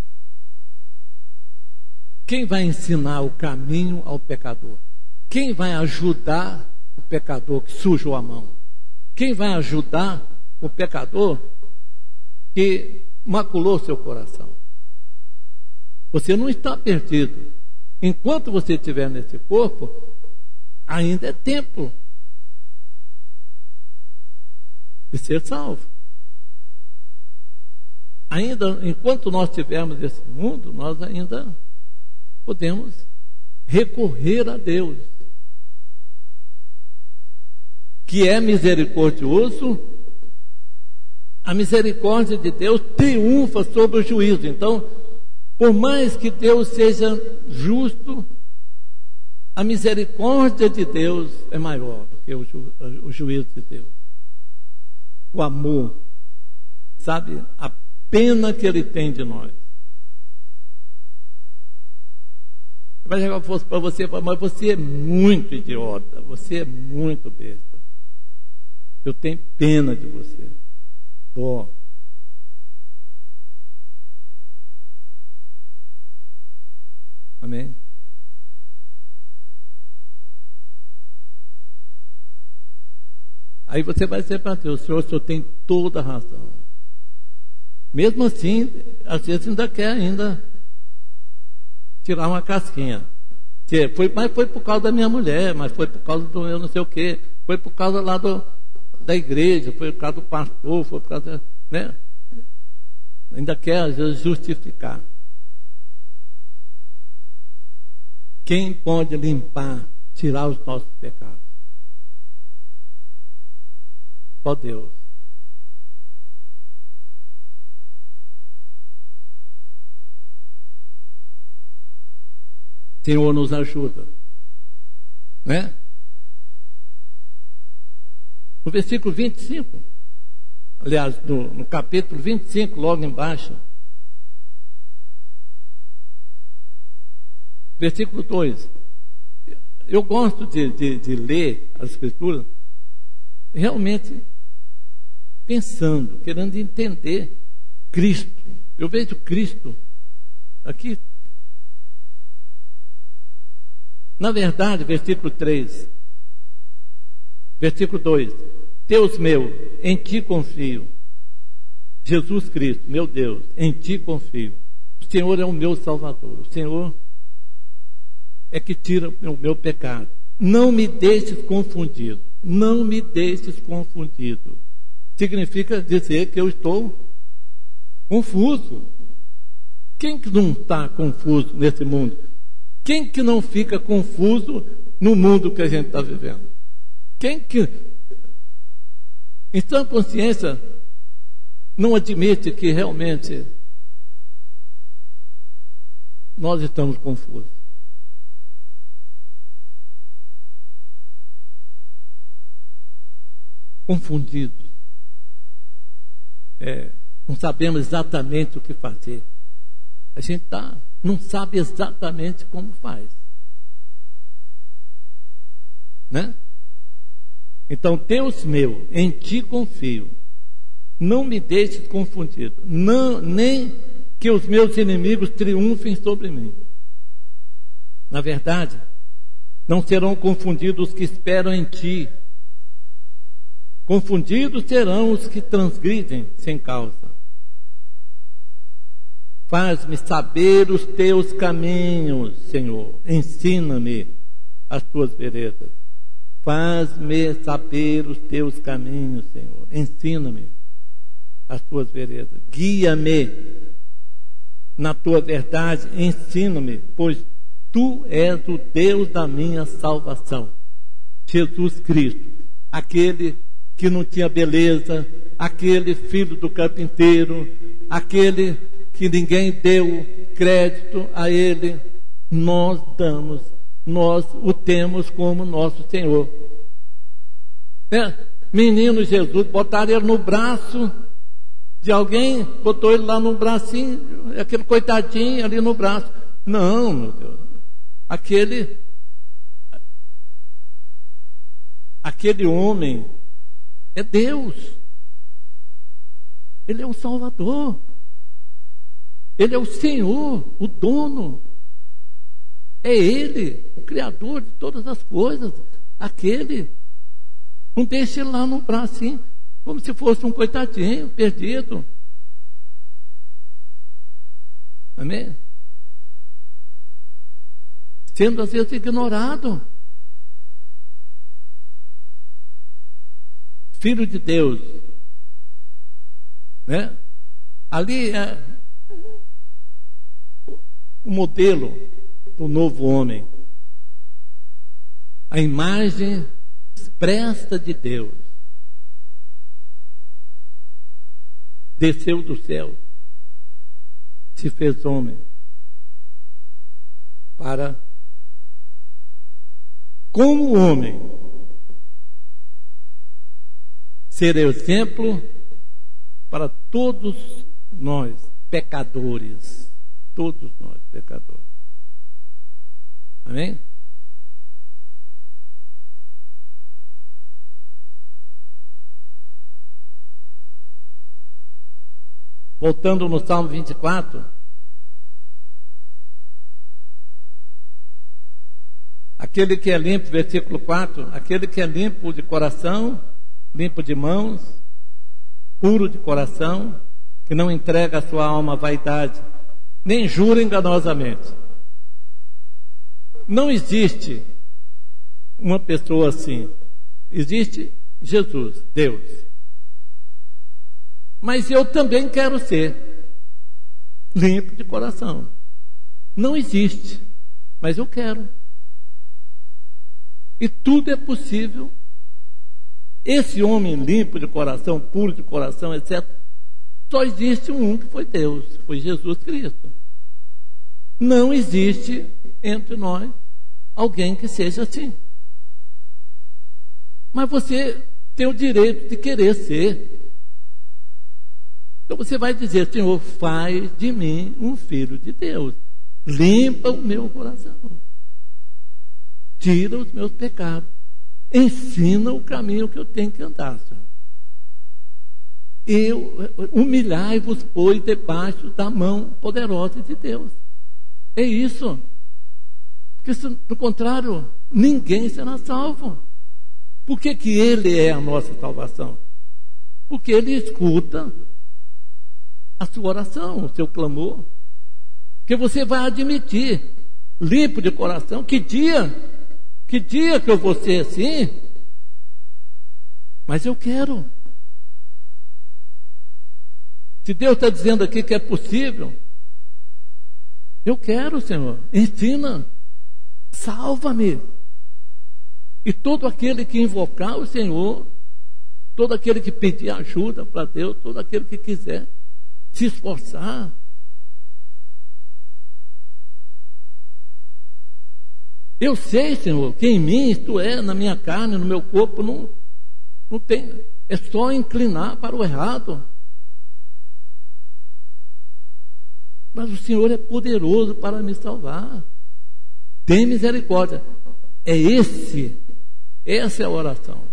Quem vai ensinar o caminho ao pecador? Quem vai ajudar o pecador que sujou a mão? Quem vai ajudar o pecador que maculou seu coração? Você não está perdido. Enquanto você estiver nesse corpo, ainda é tempo de ser salvo. Ainda, enquanto nós estivermos nesse mundo, nós ainda podemos recorrer a Deus, que é misericordioso. A misericórdia de Deus triunfa sobre o juízo. Então, por mais que Deus seja justo, a misericórdia de Deus é maior do que o juízo de Deus. O amor, sabe, a pena que Ele tem de nós. Vai chegar fosse para você e falar, mas você é muito idiota, você é muito besta. Eu tenho pena de você. Dó. Amém? Aí você vai dizer para Deus, o senhor tem toda a razão. Mesmo assim, às vezes ainda quer tirar uma casquinha. Mas foi por causa da minha mulher, mas foi por causa do meu não sei o quê, foi por causa lá da igreja, foi por causa do pastor, foi por causa, né? Ainda quer às vezes justificar. Quem pode limpar, tirar os nossos pecados? Só Deus. Senhor, nos ajuda, né? No versículo 25, aliás, no capítulo 25, logo embaixo, versículo 2. Eu gosto de ler as Escrituras realmente pensando, querendo entender Cristo. Eu vejo Cristo aqui. Na verdade, versículo 3, versículo 2: Deus meu, em ti confio. Jesus Cristo, meu Deus, em ti confio. O Senhor é o meu Salvador. O Senhor é que tira o meu pecado. Não me deixes confundido. Não me deixes confundido. Significa dizer que eu estou confuso. Quem que não está confuso nesse mundo? Quem que não fica confuso no mundo que a gente está vivendo? Quem que, em sã consciência, não admite que realmente nós estamos confusos? Confundidos. Não sabemos exatamente o que fazer. A gente não sabe exatamente como faz, né? Então, Deus meu, em ti confio. Não me deixes confundido, nem que os meus inimigos triunfem sobre mim. Na verdade, não serão confundidos os que esperam em ti. Confundidos serão os que transgridem sem causa. Faz-me saber os teus caminhos, Senhor. Ensina-me as tuas veredas. Faz-me saber os teus caminhos, Senhor. Ensina-me as tuas veredas. Guia-me na tua verdade. Ensina-me, pois tu és o Deus da minha salvação. Jesus Cristo, aquele que não tinha beleza, aquele filho do carpinteiro, aquele que ninguém deu crédito a Ele, nós o temos como nosso Senhor. Menino Jesus, botaram Ele no braço de alguém, botou ele lá no bracinho, aquele coitadinho ali no braço. Não, meu Deus. Aquele homem é Deus. Ele é o Salvador. Ele é o Senhor, o dono. É Ele, o Criador de todas as coisas. Aquele. Não deixa ele lá no bracinho, como se fosse um coitadinho, perdido. Amém? Sendo às vezes ignorado. Filho de Deus. Né? Ali é o modelo do novo homem. A imagem expressa de Deus. Desceu do céu. Se fez homem. Para, como homem, ser exemplo para todos nós, pecadores. Todos nós, pecadores. Amém? Voltando no Salmo 24. Aquele que é limpo, versículo 4. Aquele que é limpo de coração, limpo de mãos, puro de coração, que não entrega a sua alma à vaidade, nem jura enganosamente. Não existe uma pessoa assim. Existe Jesus, Deus. Mas eu também quero ser limpo de coração. Não existe, mas eu quero. E tudo é possível. Esse homem limpo de coração, puro de coração, etc., só existe um que foi Deus, foi Jesus Cristo. Não existe entre nós alguém que seja assim. Mas você tem o direito de querer ser. Então você vai dizer: Senhor, faz de mim um filho de Deus. Limpa o meu coração. Tira os meus pecados. Ensina o caminho que eu tenho que andar, Senhor. Humilhai-vos, pois, debaixo da mão poderosa de Deus. É isso. Porque, do contrário, ninguém será salvo. Por que Ele é a nossa salvação? Porque Ele escuta a sua oração, o seu clamor. Que você vai admitir, limpo de coração, que dia que eu vou ser assim? Mas eu quero. Se Deus está dizendo aqui que é possível, eu quero, Senhor. Ensina, salva-me. E todo aquele que invocar o Senhor, todo aquele que pedir ajuda para Deus, todo aquele que quiser se esforçar, eu sei, Senhor, que em mim, isto é, na minha carne, no meu corpo, não tem, é só inclinar para o errado. Mas o Senhor é poderoso para me salvar. Tem misericórdia. Essa é a oração.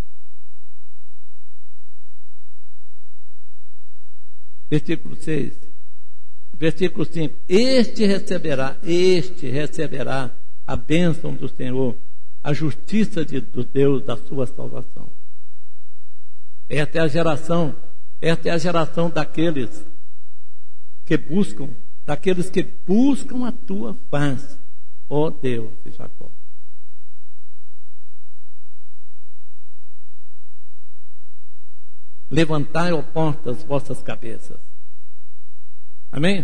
Versículo 6. Versículo 5. Este receberá a bênção do Senhor, a justiça do Deus da sua salvação. Esta é a geração daqueles que buscam a tua face, ó Deus de Jacó. Levantai, ó portas, vossas cabeças. Amém?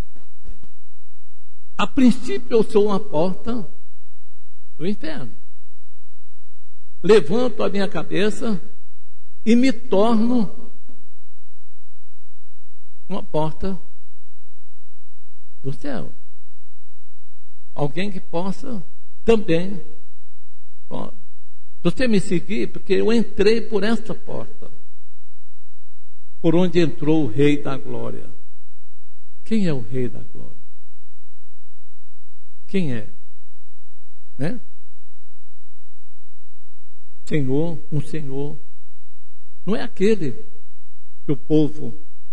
A princípio eu sou uma porta do inferno. Levanto a minha cabeça e me torno uma porta do céu. Alguém que possa também. Você me seguir, porque eu entrei por esta porta. por onde entrou o Rei da Glória. Quem é o Rei da Glória? Quem é? Né? Senhor, um Senhor. Não é aquele que o povo...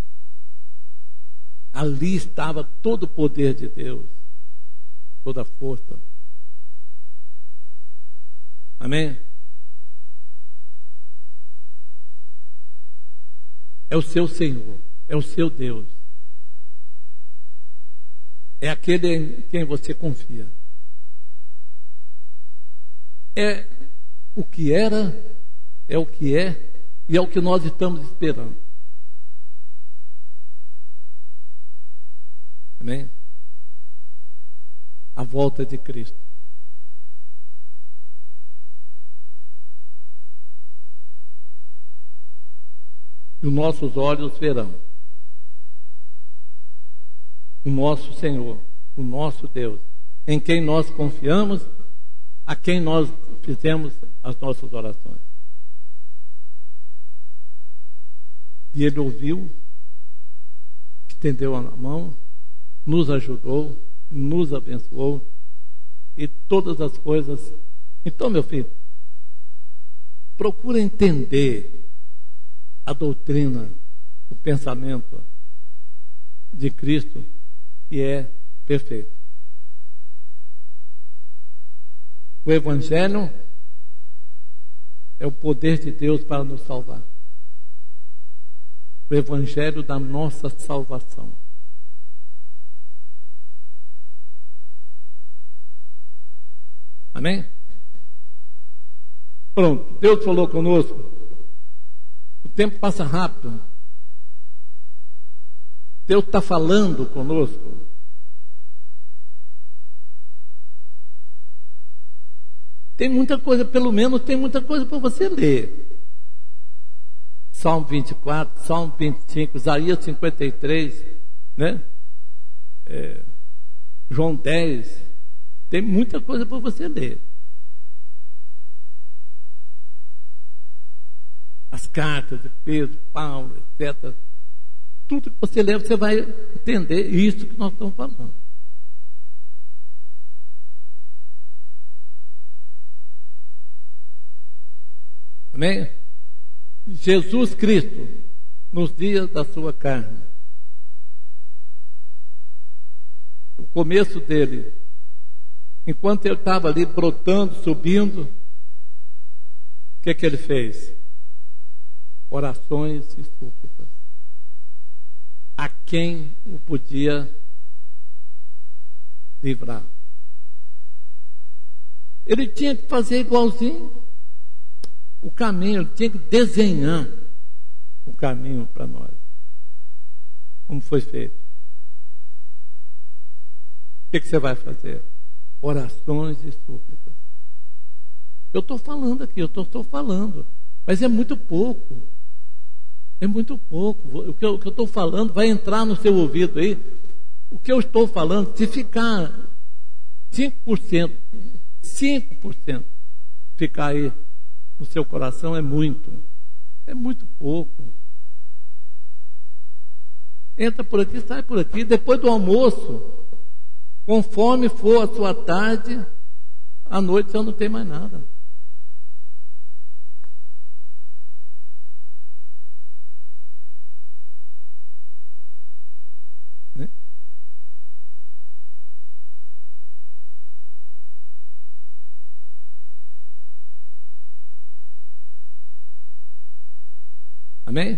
Ali estava todo o poder de Deus, toda a força. Amém? É o seu Senhor, é o seu Deus. É aquele em quem você confia. É o que era, é o que é e é o que nós estamos esperando. Amém? A volta de Cristo. E os nossos olhos verão o nosso Senhor, o nosso Deus, em quem nós confiamos, a quem nós fizemos as nossas orações. E Ele ouviu, estendeu a mão, nos ajudou, nos abençoou e todas as coisas. Então, meu filho, procura entender a doutrina, o pensamento de Cristo, que é perfeito. O Evangelho é o poder de Deus para nos salvar. O Evangelho da nossa salvação. Amém? Pronto, Deus falou conosco. O tempo passa rápido. Deus está falando conosco. Tem muita coisa, pelo menos tem muita coisa para você ler. Salmo 24, Salmo 25, Isaías 53, né? João 10. Tem muita coisa para você ler. As cartas de Pedro, Paulo, etc. Tudo que você ler, você vai entender isso que nós estamos falando. Amém? Jesus Cristo, nos dias da sua carne, o começo dele, enquanto ele estava ali brotando, subindo, o que ele fez? Orações e súplicas. A quem o podia livrar? Ele tinha que fazer igualzinho o caminho, ele tinha que desenhar o caminho para nós. Como foi feito? O que você vai fazer? Orações e súplicas. Eu estou falando aqui, eu estou falando, mas é muito pouco. É muito pouco. O que eu estou falando vai entrar no seu ouvido aí. O que eu estou falando, se ficar 5%, ficar aí no seu coração, é muito pouco. Entra por aqui, sai por aqui. Depois do almoço, conforme for a sua tarde, à noite já não tem mais nada. Né? Amém?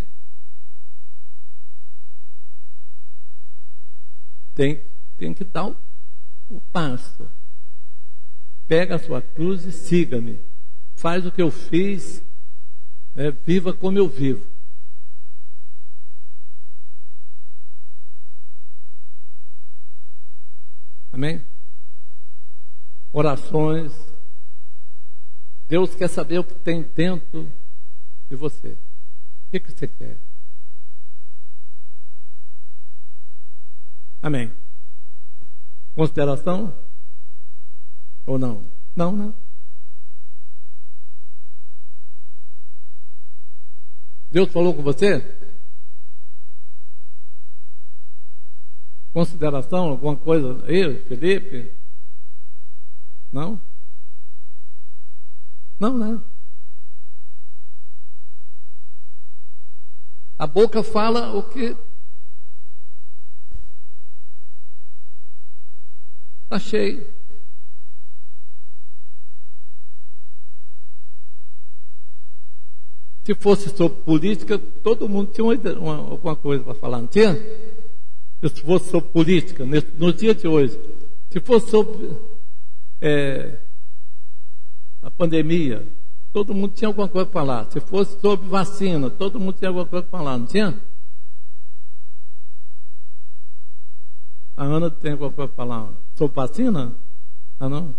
Tem que dar o passo. Pega a sua cruz e siga-me. Faz o que eu fiz, né? Viva como eu vivo. Amém? Orações. Deus quer saber o que tem dentro de você. O que você quer? Amém. Consideração? Ou não? Não, né? Deus falou com você? consideração, alguma coisa aí, Felipe? Não? Não, né? A boca fala o que está cheio. Se fosse sobre política, todo mundo tinha alguma coisa para falar, não tinha? Se fosse sobre política, no dia de hoje, se fosse sobre a pandemia, todo mundo tinha alguma coisa para falar. Se fosse sobre vacina, todo mundo tinha alguma coisa para falar, não tinha? A Ana tem alguma coisa para falar sobre vacina? Ah, não?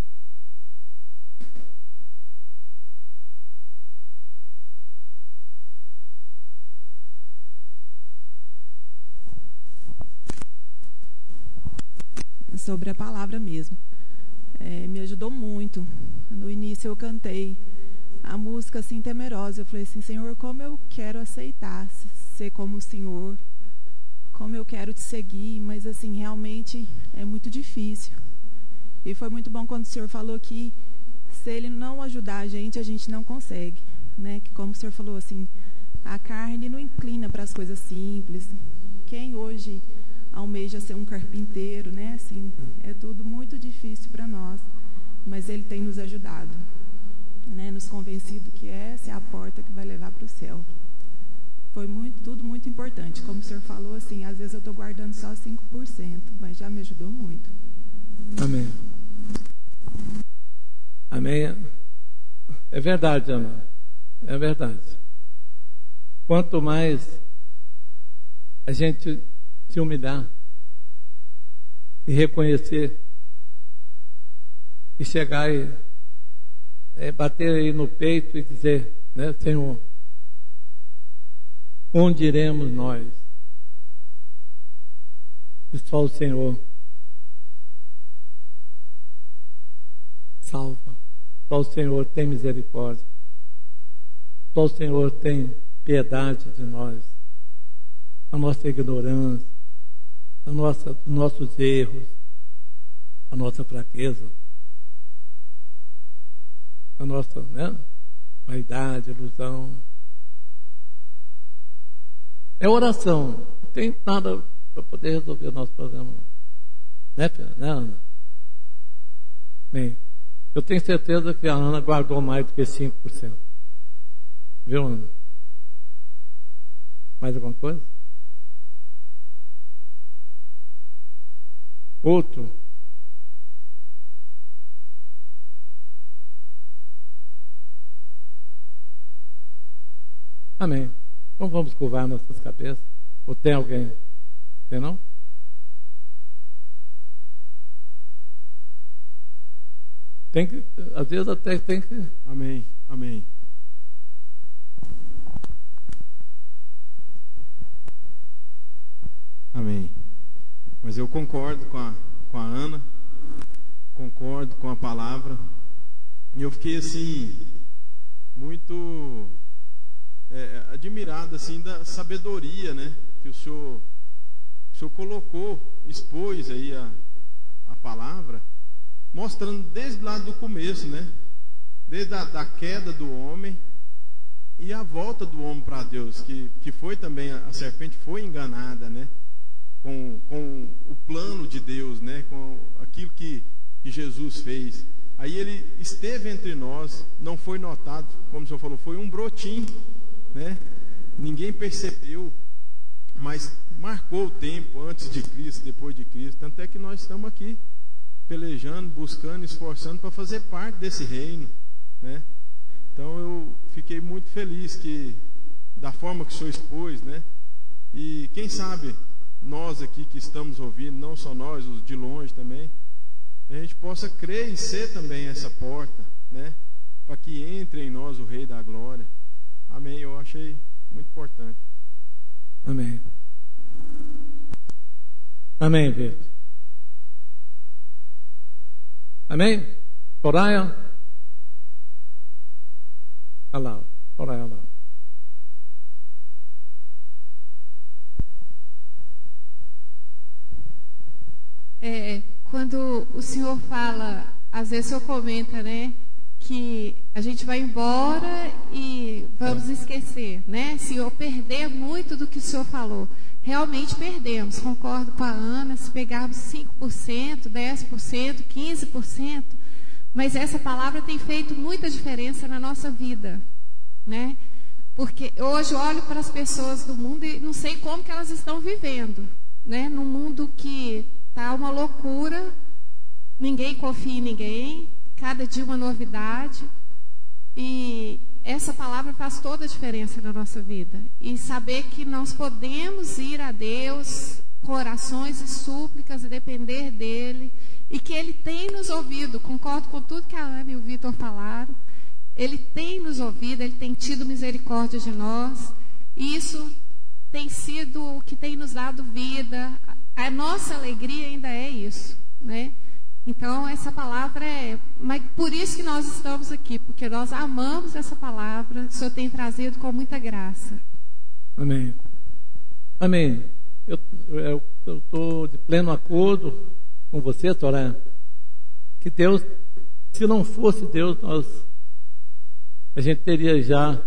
Sobre a palavra mesmo. Me ajudou muito. No início eu cantei a música assim temerosa. Eu falei assim, Senhor, como eu quero aceitar ser como o Senhor, como eu quero te seguir, mas assim, realmente é muito difícil. E foi muito bom quando o Senhor falou que se Ele não ajudar a gente não consegue, né? Que como o Senhor falou assim, a carne não inclina para as coisas simples. Quem hoje almeja ser um carpinteiro, né? Assim, é tudo muito difícil para nós, mas Ele tem nos ajudado, né? Nos convencido que essa é a porta que vai levar para o céu. Foi tudo muito importante. Como o senhor falou, assim, às vezes eu estou guardando só 5%, mas já me ajudou muito. Amém. Amém. É verdade, Ana. É verdade. Quanto mais a gente se humilhar e reconhecer e chegar e bater aí no peito e dizer, né, Senhor, onde iremos nós? E só o Senhor salva. Só o Senhor tem misericórdia. Só o Senhor tem piedade de nós. A nossa ignorância, os nossos erros, a nossa fraqueza, a nossa, né, vaidade, ilusão. É oração. Não tem nada para poder resolver o nosso problema. Né, Ana? Bem, eu tenho certeza que a Ana guardou mais do que 5%. Viu, Ana? Mais alguma coisa? Outro. Amém. Então vamos curvar nossas cabeças. Ou tem alguém? Tem não? Tem que, às vezes até tem que. Amém, amém. Amém. Mas eu concordo com a Ana, concordo com a palavra. E eu fiquei assim, muito admirado assim, da sabedoria, né, que o senhor colocou, expôs aí a palavra, mostrando desde lá do começo, né, desde da queda do homem e a volta do homem para Deus, que foi também, a serpente foi enganada, né, com o plano de Deus, né, com aquilo que Jesus fez. Aí ele esteve entre nós, não foi notado, como o senhor falou, foi um brotinho, né? Ninguém percebeu, mas marcou o tempo antes de Cristo, depois de Cristo. Tanto é que nós estamos aqui pelejando, buscando, esforçando para fazer parte desse reino, né? Então eu fiquei muito feliz da forma que o senhor expôs, né? E quem sabe nós aqui que estamos ouvindo, não só nós, os de longe também, a gente possa crer e ser também essa porta, né? Para que entre em nós o Rei da Glória. Amém, eu achei muito importante. Amém. Amém, Vitor. Amém? Soraya? Olha lá, Soraya lá. Quando o Senhor fala, às vezes o Senhor comenta, né, que a gente vai embora e vamos esquecer, né? Se eu perder muito do que o Senhor falou, realmente perdemos. Concordo com a Ana, se pegarmos 5%, 10%, 15%, mas essa palavra tem feito muita diferença na nossa vida, né? Porque hoje eu olho para as pessoas do mundo e não sei como que elas estão vivendo, né? Num mundo que está uma loucura, ninguém confia em ninguém, cada dia uma novidade. E essa palavra faz toda a diferença na nossa vida. E saber que nós podemos ir a Deus com orações e súplicas e depender dEle. E que Ele tem nos ouvido. Concordo com tudo que a Ana e o Vitor falaram. Ele tem nos ouvido, Ele tem tido misericórdia de nós. E isso tem sido o que tem nos dado vida. A nossa alegria ainda é isso, né? Então, essa palavra mas por isso que nós estamos aqui, porque nós amamos essa palavra, o Senhor tem trazido com muita graça. Amém. Amém. Eu estou de pleno acordo com você, Torá, que Deus, se não fosse Deus, a gente teria já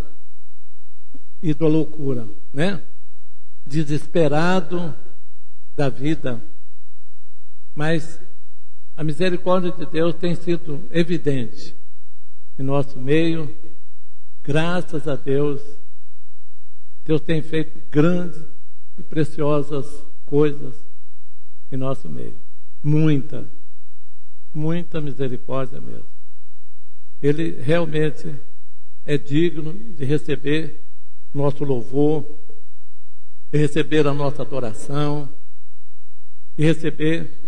ido à loucura, né? Desesperado da vida. Mas a misericórdia de Deus tem sido evidente em nosso meio. Graças a Deus, Deus tem feito grandes e preciosas coisas em nosso meio. Muita misericórdia mesmo. Ele realmente é digno de receber nosso louvor, de receber a nossa adoração, de receber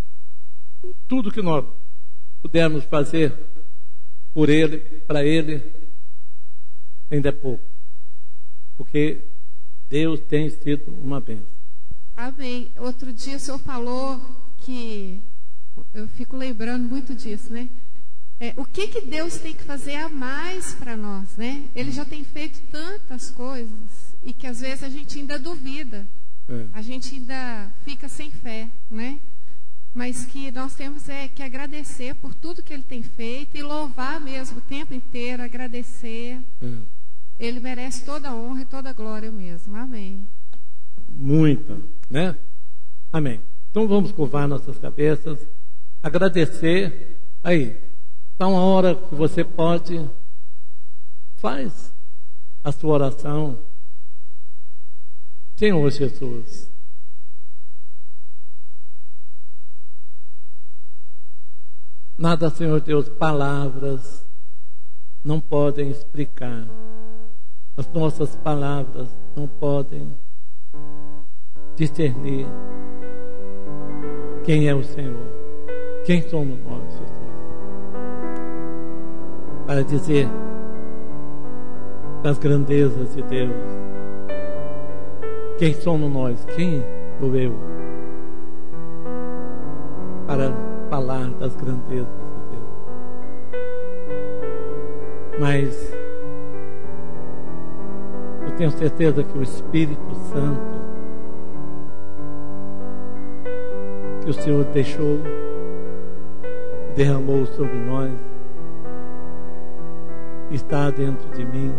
tudo que nós pudermos fazer por Ele, para Ele, ainda é pouco. Porque Deus tem sido uma bênção. Amém. Outro dia o Senhor falou que, eu fico lembrando muito disso, né? O que Deus tem que fazer a mais para nós, né? Ele já tem feito tantas coisas e que às vezes a gente ainda duvida. A gente ainda fica sem fé, né? Mas que nós temos que agradecer por tudo que Ele tem feito e louvar mesmo o tempo inteiro, agradecer. Ele merece toda a honra e toda a glória mesmo. Amém. Muita, né? Amém. Então vamos curvar nossas cabeças, agradecer. Aí, está uma hora que você pode, faz a sua oração. Senhor Jesus, nada, Senhor Deus, palavras não podem explicar. As nossas palavras não podem discernir quem é o Senhor, quem somos nós, Jesus, para dizer das grandezas de Deus. Quem somos nós? Quem sou eu? Para falar das grandezas de Deus. Mas eu tenho certeza que o Espírito Santo que o Senhor deixou, derramou sobre nós, está dentro de mim,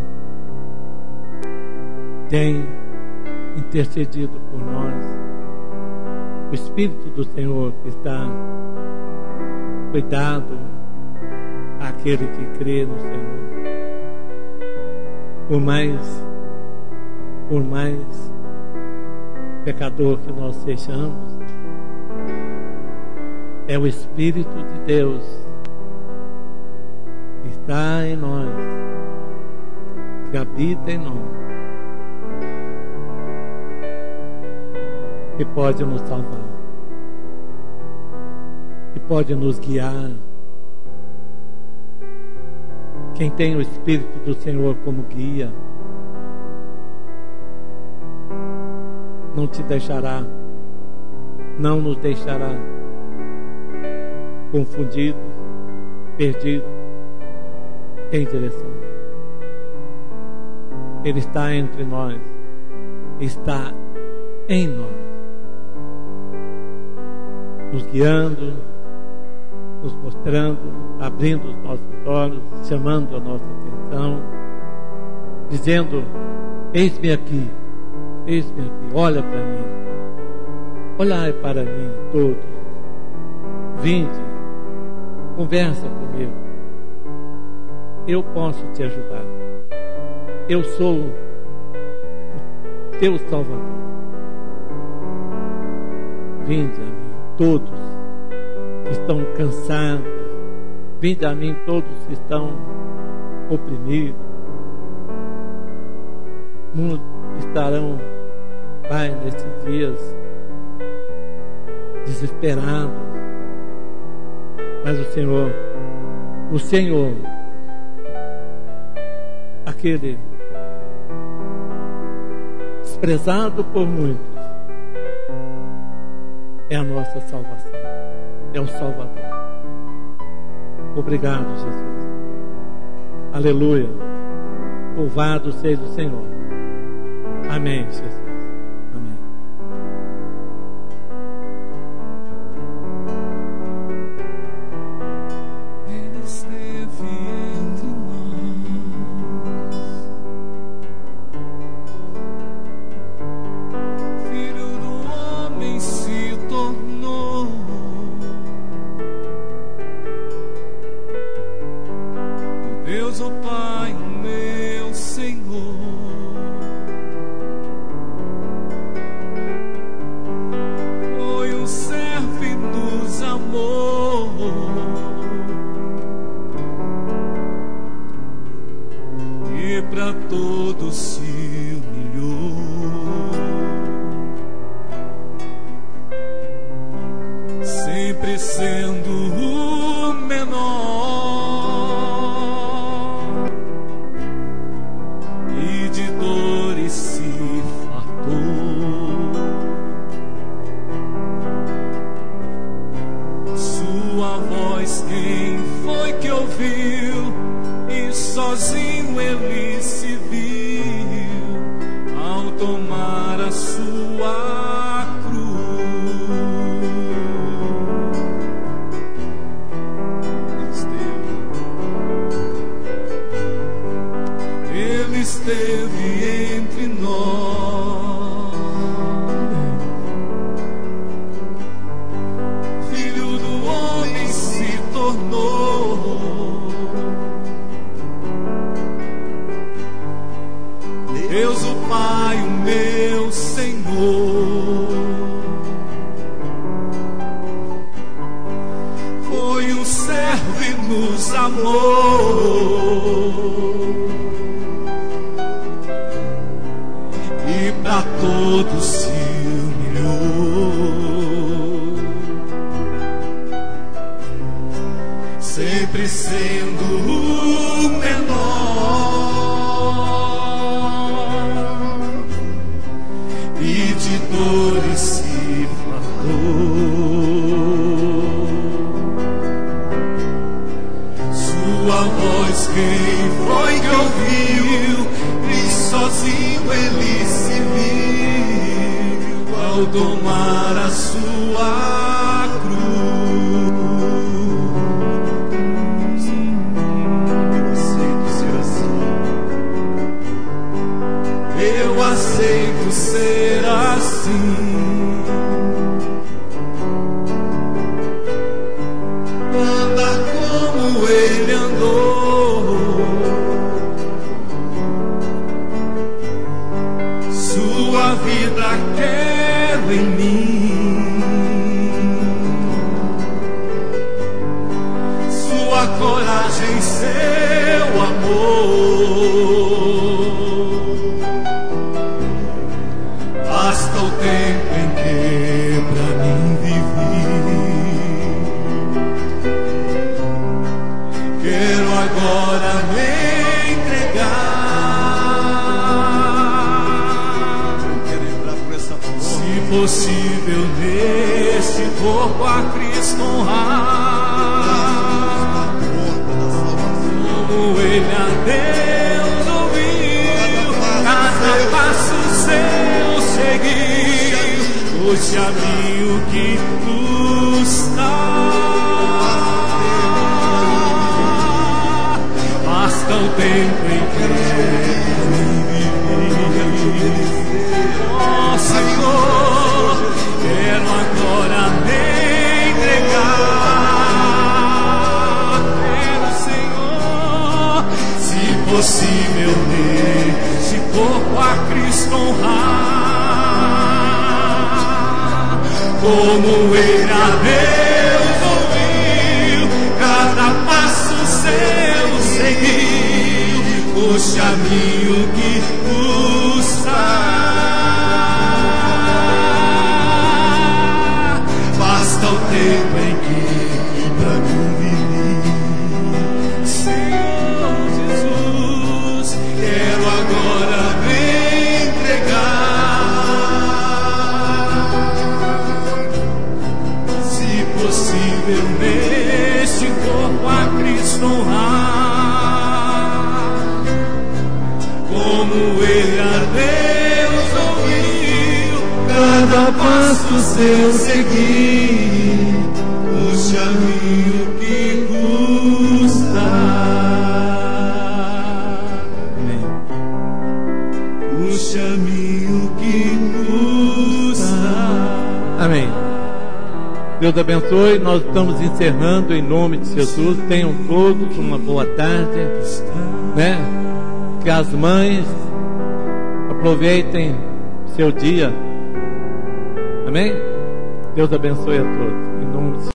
tem intercedido por nós. O Espírito do Senhor que está cuidado àquele que crê no Senhor. Por mais pecador que nós sejamos, é o Espírito de Deus que está em nós, que habita em nós, que pode nos salvar, que pode nos guiar. Quem tem o Espírito do Senhor como guia, não te deixará, não nos deixará confundidos, perdidos, em direção. Ele está entre nós, está em nós. nos guiando, nos mostrando, abrindo os nossos olhos, chamando a nossa atenção, dizendo: eis-me aqui, olha para mim, olhai para mim todos, vinde, conversa comigo, eu posso te ajudar, eu sou o teu Salvador. Vinde a mim todos que estão cansados, vinde a mim todos que estão oprimidos. Muitos estarão, Pai, nesses dias desesperados, mas o Senhor, aquele desprezado por muitos, é a nossa salvação, é o Salvador. Obrigado, Jesus. Aleluia. Louvado seja o Senhor. Amém, Jesus. Amém. Ele esteve entre nós, Filho do homem se tornou, o Deus, o Pai, o meu Senhor. Foi um servo e nos amou, e para todos se humilhou, sempre sendo o menor, e de dores se fartou. Sua voz quem foi que ouviu? E sozinho ele se viu ao tomar a sua cruz. Ele esteve entre nós, Filho do homem se tornou, Deus, o Pai, o meu Senhor. Foi um servo e nos amou, e para todos se humilhou, sempre sendo o menor, e de dores se fartou. Sua voz quem foi que ouviu? E sozinho ele se viu ao tomar a sua cruz. Eu aceito ser assim, eu aceito ser assim. Andar como ele andou, sua vida quero em mim, sua coragem, seu amor. Basta o tempo em que pra mim vivi, quero agora me entregar. Quero entrar por essa porta, se possível, neste corpo a Cristo honrar, como ele a Deus ouviu, cada passo seu seguir, fosse a mim o que tu Basta o tempo em que oh Senhor, quero agora me entregar. Quero, Senhor, se possível, neste corpo a Cristo honrar. Como ele a Deus ouviu, cada passo seu seguiu, o caminho que custa. Basta o tempo em que pra mim vivi. Senhor Jesus, quero agora me entregar. Se possível, neste corpo a Cristo honrar. Como ele a Deus ouviu, cada passo seu seguir, o caminho que custa. Amém. O caminho que custa. Amém. Deus abençoe. Nós estamos encerrando em nome de Jesus. Tenham todos uma boa tarde, né? Que as mães aproveitem seu dia. Amém? Deus abençoe a todos.